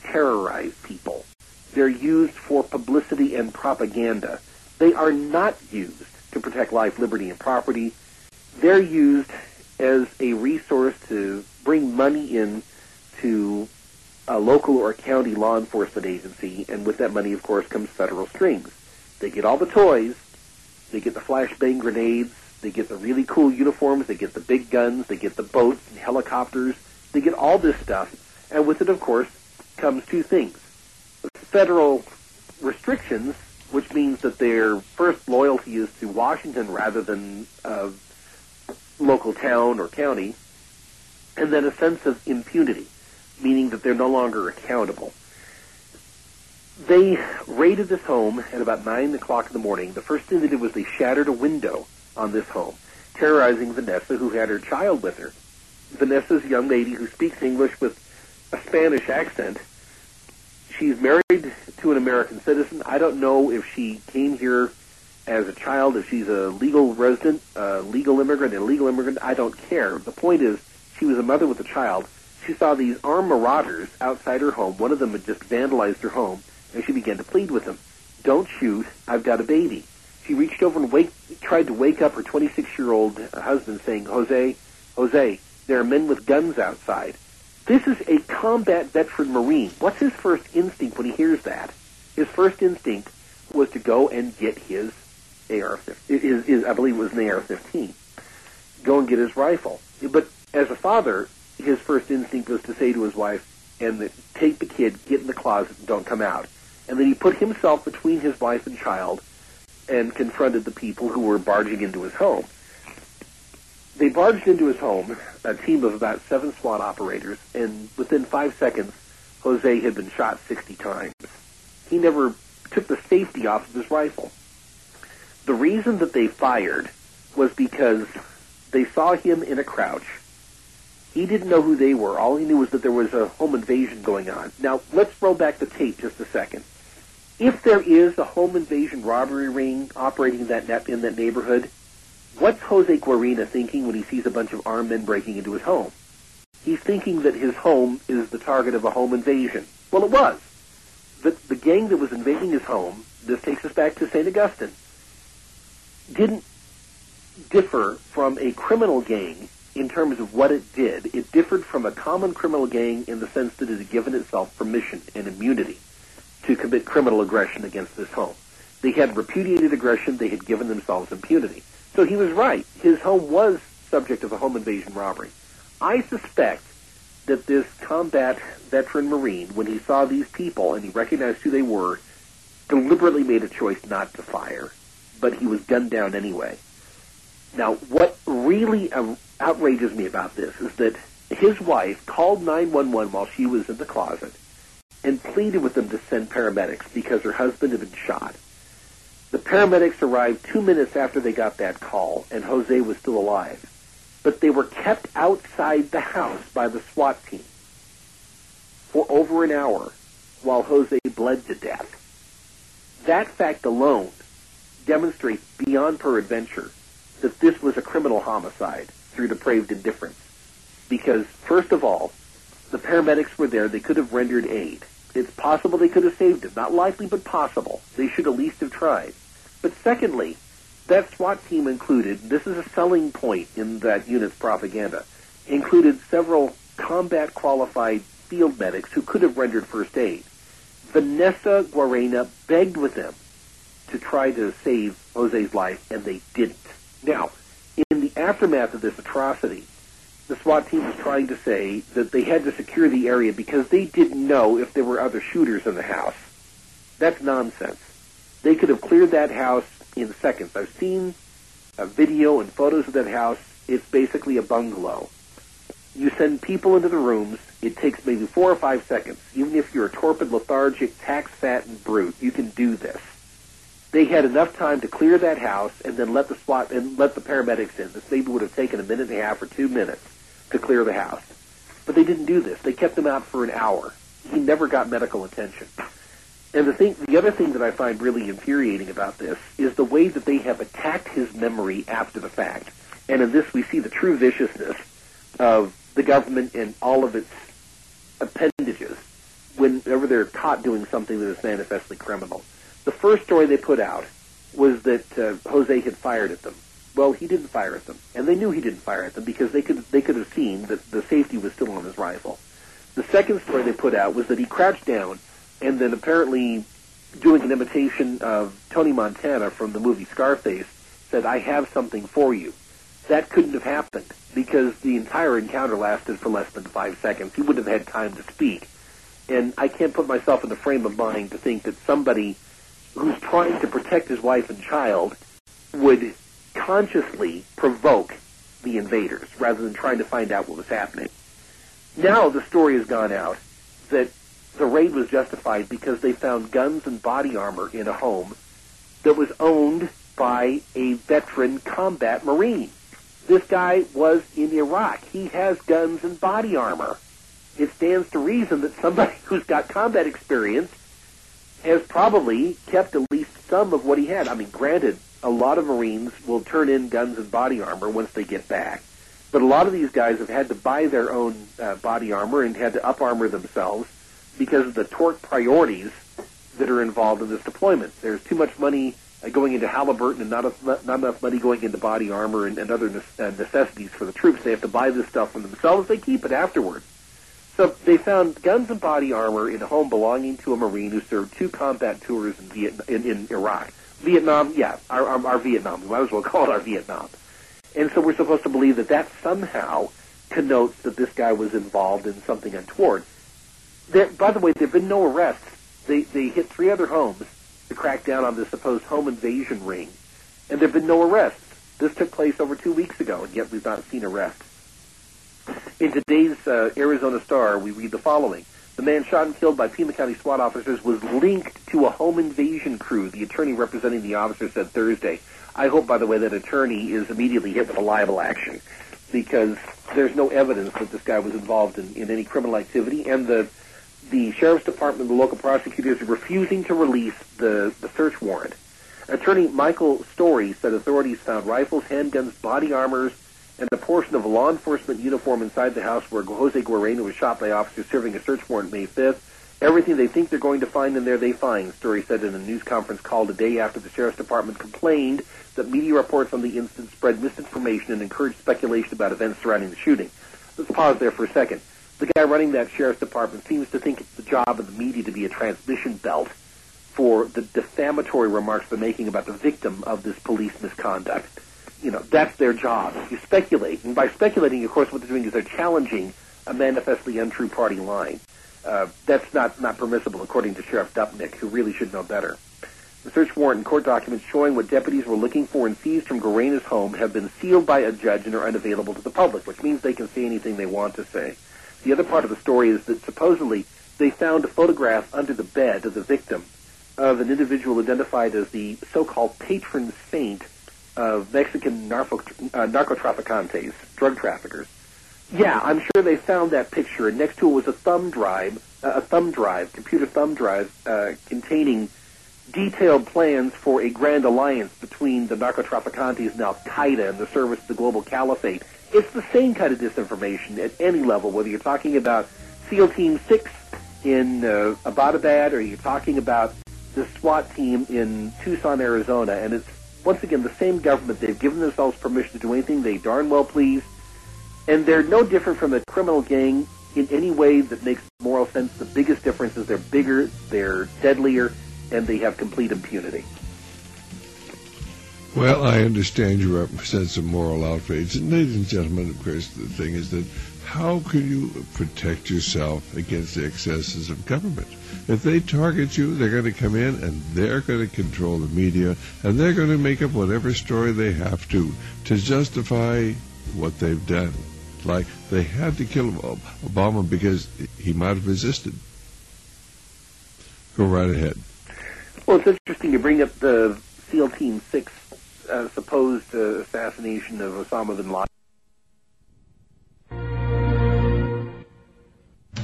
terrorize people. They're used for publicity and propaganda. They are not used to protect life, liberty, and property. They're used as a resource to bring money in to a local or county law enforcement agency, and with that money, of course, comes federal strings. They get all the toys, they get the flashbang grenades, they get the really cool uniforms, they get the big guns, they get the boats and helicopters, they get all this stuff, and with it, of course, comes two things. Federal restrictions, which means that their first loyalty is to Washington rather than uh, local town or county, and then a sense of impunity, meaning that they're no longer accountable. They raided this home at about nine o'clock in the morning. The first thing they did was they shattered a window on this home, terrorizing Vanessa, who had her child with her. Vanessa's a young lady who speaks English with a Spanish accent. She's married to an American citizen. I don't know if she came here as a child, if she's a legal resident, a legal immigrant, an illegal immigrant. I don't care. The point is, she was a mother with a child. She saw these armed marauders outside her home. One of them had just vandalized her home, and she began to plead with them. Don't shoot. I've got a baby. She reached over and wake, tried to wake up her twenty-six-year-old husband, saying, Jose, Jose, there are men with guns outside. This is a combat veteran Marine. What's his first instinct when he hears that? His first instinct was to go and get his A R fifteen. His, his, I believe it was an A R fifteen. Go and get his rifle. But as a father, his first instinct was to say to his wife, and the, take the kid, get in the closet, and don't come out. And then he put himself between his wife and child and confronted the people who were barging into his home. They barged into his home, a team of about seven SWAT operators, and within five seconds, Jose had been shot sixty times. He never took the safety off of his rifle. The reason that they fired was because they saw him in a crouch. He didn't know who they were. All he knew was that there was a home invasion going on. Now, let's roll back the tape just a second. If there is a home invasion robbery ring operating in that, in that neighborhood, what's Jose Guarina thinking when he sees a bunch of armed men breaking into his home? He's thinking that his home is the target of a home invasion. Well, it was. The, the gang that was invading his home, this takes us back to Saint Augustine, didn't differ from a criminal gang in terms of what it did. It differed from a common criminal gang in the sense that it had given itself permission and immunity to commit criminal aggression against this home. They had repudiated aggression. They had given themselves impunity. So he was right. His home was subject of a home invasion robbery. I suspect that this combat veteran Marine, when he saw these people and he recognized who they were, deliberately made a choice not to fire, but he was gunned down anyway. Now, what really uh, outrages me about this is that his wife called nine one one while she was in the closet and pleaded with them to send paramedics because her husband had been shot. The paramedics arrived two minutes after they got that call, and Jose was still alive. But they were kept outside the house by the SWAT team for over an hour while Jose bled to death. That fact alone demonstrates beyond peradventure that this was a criminal homicide through depraved indifference. Because, first of all, the paramedics were there. They could have rendered aid. It's possible they could have saved him. Not likely, but possible. They should at least have tried. But secondly, that SWAT team included, this is a selling point in that unit's propaganda, included several combat-qualified field medics who could have rendered first aid. Vanessa Guarina begged with them to try to save Jose's life, and they didn't. Now, in the aftermath of this atrocity, the SWAT team was trying to say that they had to secure the area because they didn't know if there were other shooters in the house. That's nonsense. They could have cleared that house in seconds. I've seen a video and photos of that house. It's basically a bungalow. You send people into the rooms. It takes maybe four or five seconds. Even if you're a torpid, lethargic, tax-fattened brute, you can do this. They had enough time to clear that house and then let the SWAT and let the paramedics in. This maybe would have taken a minute and a half or two minutes to clear the house. But they didn't do this. They kept him out for an hour. He never got medical attention. And the thing, the other thing that I find really infuriating about this is the way that they have attacked his memory after the fact. And in this, we see the true viciousness of the government and all of its appendages. whenever they're caught doing something that is manifestly criminal. The first story they put out was that uh, Jose had fired at them. Well, he didn't fire at them, and they knew he didn't fire at them because they could they could have seen that the safety was still on his rifle. The second story they put out was that he crouched down and then apparently, doing an imitation of Tony Montana from the movie Scarface, said, "I have something for you." That couldn't have happened because the entire encounter lasted for less than five seconds. He wouldn't have had time to speak. And I can't put myself in the frame of mind to think that somebody who's trying to protect his wife and child would consciously provoke the invaders rather than trying to find out what was happening. Now the story has gone out that the raid was justified because they found guns and body armor in a home that was owned by a veteran combat Marine. This guy was in Iraq. He has guns and body armor. It stands to reason that somebody who's got combat experience has probably kept at least some of what he had. I mean, granted, a lot of Marines will turn in guns and body armor once they get back. But a lot of these guys have had to buy their own uh, body armor and had to up-armor themselves because of the torque priorities that are involved in this deployment. There's too much money uh, going into Halliburton and not, a, not enough money going into body armor and, and other ne- uh, necessities for the troops. They have to buy this stuff for themselves. They keep it afterwards. So they found guns and body armor in a home belonging to a Marine who served two combat tours in, Viet- in, in Iraq. Vietnam, yeah, our, our, our Vietnam. We might as well call it our Vietnam. And so we're supposed to believe that that somehow connotes that this guy was involved in something untoward. There, by the way, there have been no arrests. They, they hit three other homes to crack down on this supposed home invasion ring, and there have been no arrests. This took place over two weeks ago, and yet we've not seen arrests. In today's uh, Arizona Star, we read the following. The man shot and killed by Pima County SWAT officers was linked to a home invasion crew, the attorney representing the officer said Thursday. I hope, by the way, that attorney is immediately hit with a libel action because there's no evidence that this guy was involved in, in any criminal activity, and the the sheriff's department and the local prosecutors are refusing to release the, the search warrant. Attorney Michael Story said authorities found rifles, handguns, body armors, and a portion of a law enforcement uniform inside the house where Jose Guareno was shot by officers serving a search warrant May fifth. Everything they think they're going to find in there, they find, Story said in a news conference call a day after the sheriff's department complained that media reports on the incident spread misinformation and encouraged speculation about events surrounding the shooting. Let's pause there for a second. The guy running that sheriff's department seems to think it's the job of the media to be a transmission belt for the defamatory remarks they're making about the victim of this police misconduct. You know, that's their job. You speculate, and by speculating, of course, what they're doing is they're challenging a manifestly untrue party line. Uh, that's not, not permissible, according to Sheriff Dupnick, who really should know better. The search warrant and court documents showing what deputies were looking for and seized from Guarena's home have been sealed by a judge and are unavailable to the public, which means they can say anything they want to say. The other part of the story is that supposedly they found a photograph under the bed of the victim of an individual identified as the so-called patron saint of Mexican narco, uh, narcotraficantes, drug traffickers. Yeah, I'm sure they found that picture, and next to it was a thumb drive, uh, a thumb drive, computer thumb drive, uh, containing detailed plans for a grand alliance between the narcotraficantes and Al-Qaeda in the service of the global caliphate. It's the same kind of disinformation at any level, whether you're talking about SEAL Team six in uh, Abbottabad or you're talking about the SWAT team in Tucson, Arizona, and it's, once again, the same government. They've given themselves permission to do anything they darn well please, and they're no different from a criminal gang in any way that makes moral sense. The biggest difference is they're bigger, they're deadlier, and they have complete impunity. Well, I understand you represent some moral outrage. And ladies and gentlemen, of course, the thing is that how can you protect yourself against the excesses of government? If they target you, they're going to come in and they're going to control the media, and they're going to make up whatever story they have to to justify what they've done. Like they had to kill Obama because he might have resisted. Go right ahead. Well, it's interesting you bring up the SEAL Team six uh, supposed uh, assassination of Osama bin Laden.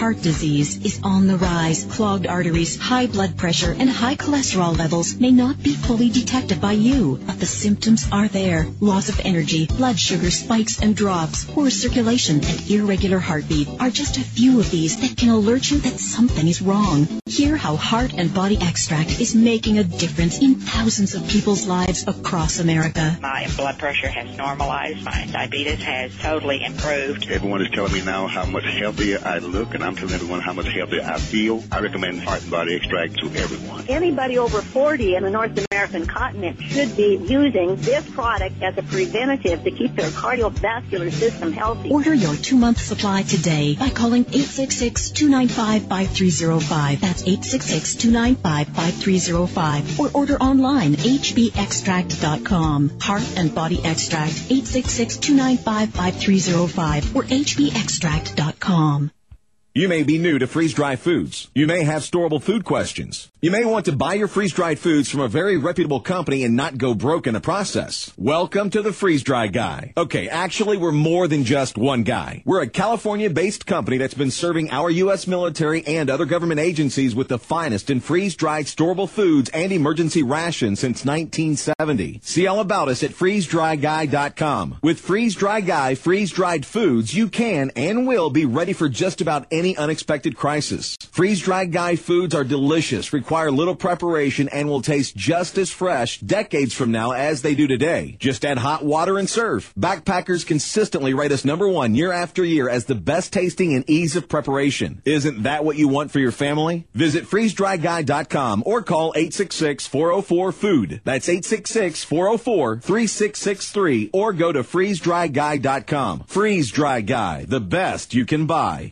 heart disease is on the rise. Clogged arteries, high blood pressure, and high cholesterol levels may not be fully detected by you, but the symptoms are there. Loss of energy, blood sugar spikes and drops, poor circulation, and irregular heartbeat are just a few of these that can alert you that something is wrong. Hear how Heart and Body Extract is making a difference in thousands of people's lives across America. My blood pressure has normalized. My diabetes has totally improved. Everyone is telling me now how much healthier I look, and I'm telling everyone how much healthier I feel. I recommend Heart and Body Extract to everyone. Anybody over forty in the North American continent should be using this product as a preventative to keep their cardiovascular system healthy. Order your two-month supply today by calling eight six six, two nine five, five three zero five. That's eight six six, two nine five, five three zero five. Or order online, h b extract dot com. Heart and Body Extract, eight six six, two nine five, five three zero five or h b extract dot com. You may be new to freeze-dried foods. You may have storable food questions. You may want to buy your freeze-dried foods from a very reputable company and not go broke in the process. Welcome to the Freeze-Dry Guy. Okay, actually, we're more than just one guy. We're a California-based company that's been serving our U S military and other government agencies with the finest in freeze-dried storable foods and emergency rations since nineteen seventy. See all about us at freeze dry guy dot com. With Freeze-Dry Guy freeze-dried foods, you can and will be ready for just about any Any unexpected crisis. Freeze-dried Guy foods are delicious, require little preparation, and will taste just as fresh decades from now as they do today. Just add hot water and serve. Backpackers consistently rate us number one year after year as the best tasting and ease of preparation. Isn't that what you want for your family? Visit freeze dry guy dot com or call eight six six, four oh four, food. That's eight six six, four oh four, three six six three or go to freeze dry guy dot com. Freeze-Dry Guy, the best you can buy.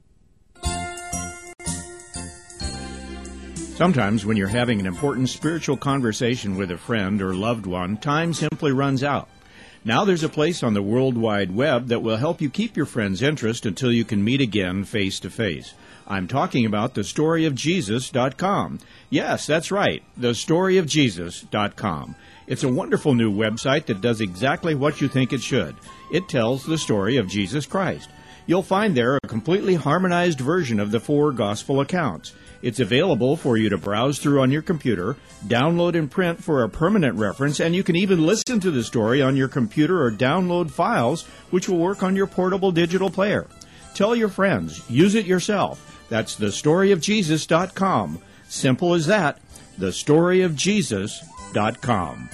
Sometimes when you're having an important spiritual conversation with a friend or loved one, time simply runs out. Now there's a place on the World Wide Web that will help you keep your friend's interest until you can meet again face to face. I'm talking about the story of jesus dot com. Yes, that's right, the story of jesus dot com. It's a wonderful new website that does exactly what you think it should. It tells the story of Jesus Christ. You'll find there a completely harmonized version of the four gospel accounts. It's available for you to browse through on your computer, download and print for a permanent reference, and you can even listen to the story on your computer or download files, which will work on your portable digital player. Tell your friends. Use it yourself. That's the story of jesus dot com. Simple as that. the story of jesus dot com.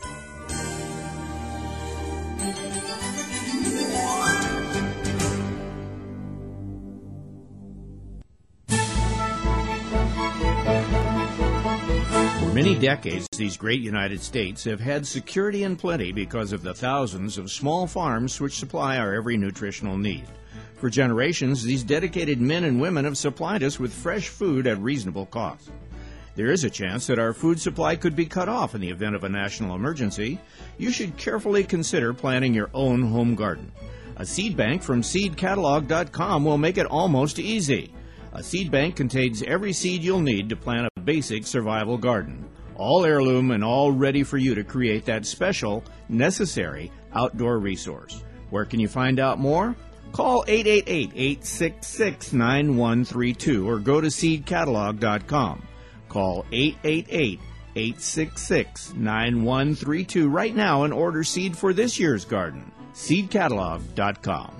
For many decades, these great United States have had security and plenty because of the thousands of small farms which supply our every nutritional need. For generations, these dedicated men and women have supplied us with fresh food at reasonable cost. There is a chance that our food supply could be cut off in the event of a national emergency. You should carefully consider planting your own home garden. A seed bank from seed catalog dot com will make it almost easy. A seed bank contains every seed you'll need to plant a basic survival garden. All heirloom and all ready for you to create that special, necessary outdoor resource. Where can you find out more? Call eight eight eight, eight six six, nine one three two or go to seed catalog dot com. Call eight eight eight, eight six six, nine one three two right now and order seed for this year's garden. seed catalog dot com.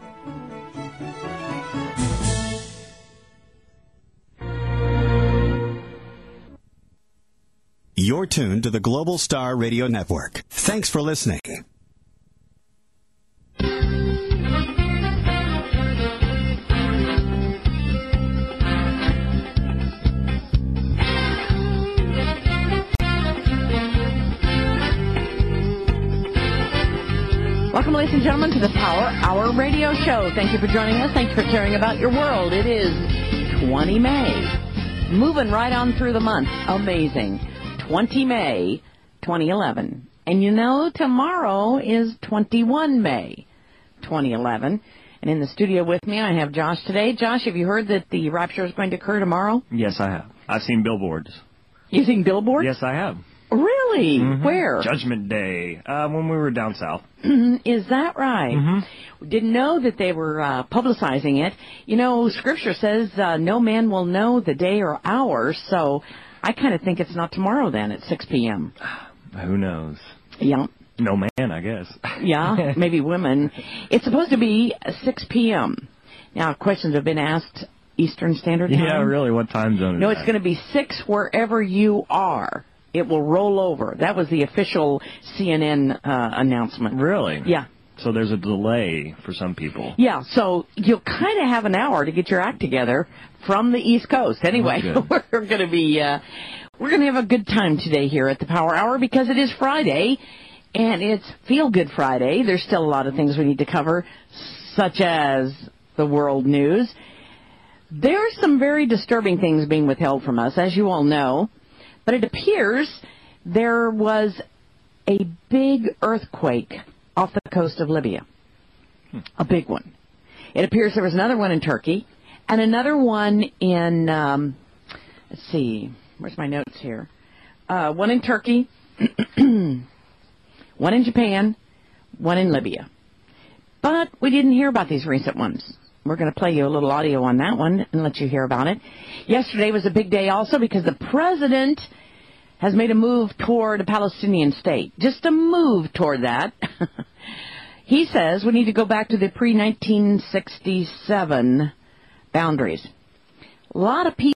You're tuned to the Global Star Radio Network. Thanks for listening. Welcome, ladies and gentlemen, to the Power Hour Radio Show. Thank you for joining us. Thanks for caring about your world. It is the twentieth of May. Moving right on through the month. Amazing. the twentieth of May, twenty eleven. And you know, tomorrow is the twenty-first of May, twenty eleven. And in the studio with me, I have Josh today. Josh, have you heard that the rapture is going to occur tomorrow? Yes, I have. I've seen billboards. You've seen billboards? Yes, I have. Really? Mhm. Where? Judgment Day, uh, when we were down south. Is that right? Mm-hmm. Didn't know that they were uh, publicizing it. You know, Scripture says uh, no man will know the day or hour, so I kind of think it's not tomorrow then at six p.m. Who knows? Yeah. No man, I guess. Yeah, maybe women. It's supposed to be six p.m. Now, questions have been asked Eastern Standard Time. Yeah, really, what time zone is No, that? it's going to be six wherever you are. It will roll over. That was the official C N N uh, announcement. Really? Yeah. So there's a delay for some people. Yeah, so you'll kind of have an hour to get your act together from the East Coast. Anyway, Okay. we're going to be uh, we're going to have a good time today here at the Power Hour because it is Friday, and it's Feel Good Friday. There's still a lot of things we need to cover, such as the world news. There's some very disturbing things being withheld from us, as you all know, but it appears there was a big earthquake off the coast of Libya. Hmm. A big one. It appears there was another one in Turkey and another one in, um, let's see, where's my notes here? Uh, one in Turkey, one in Japan, one in Libya. But we didn't hear about these recent ones. We're going to play you a little audio on that one and let you hear about it. Yesterday was a big day also because the president has made a move toward a Palestinian state. Just a move toward that. He says we need to go back to the pre nineteen sixty-seven boundaries. A lot of people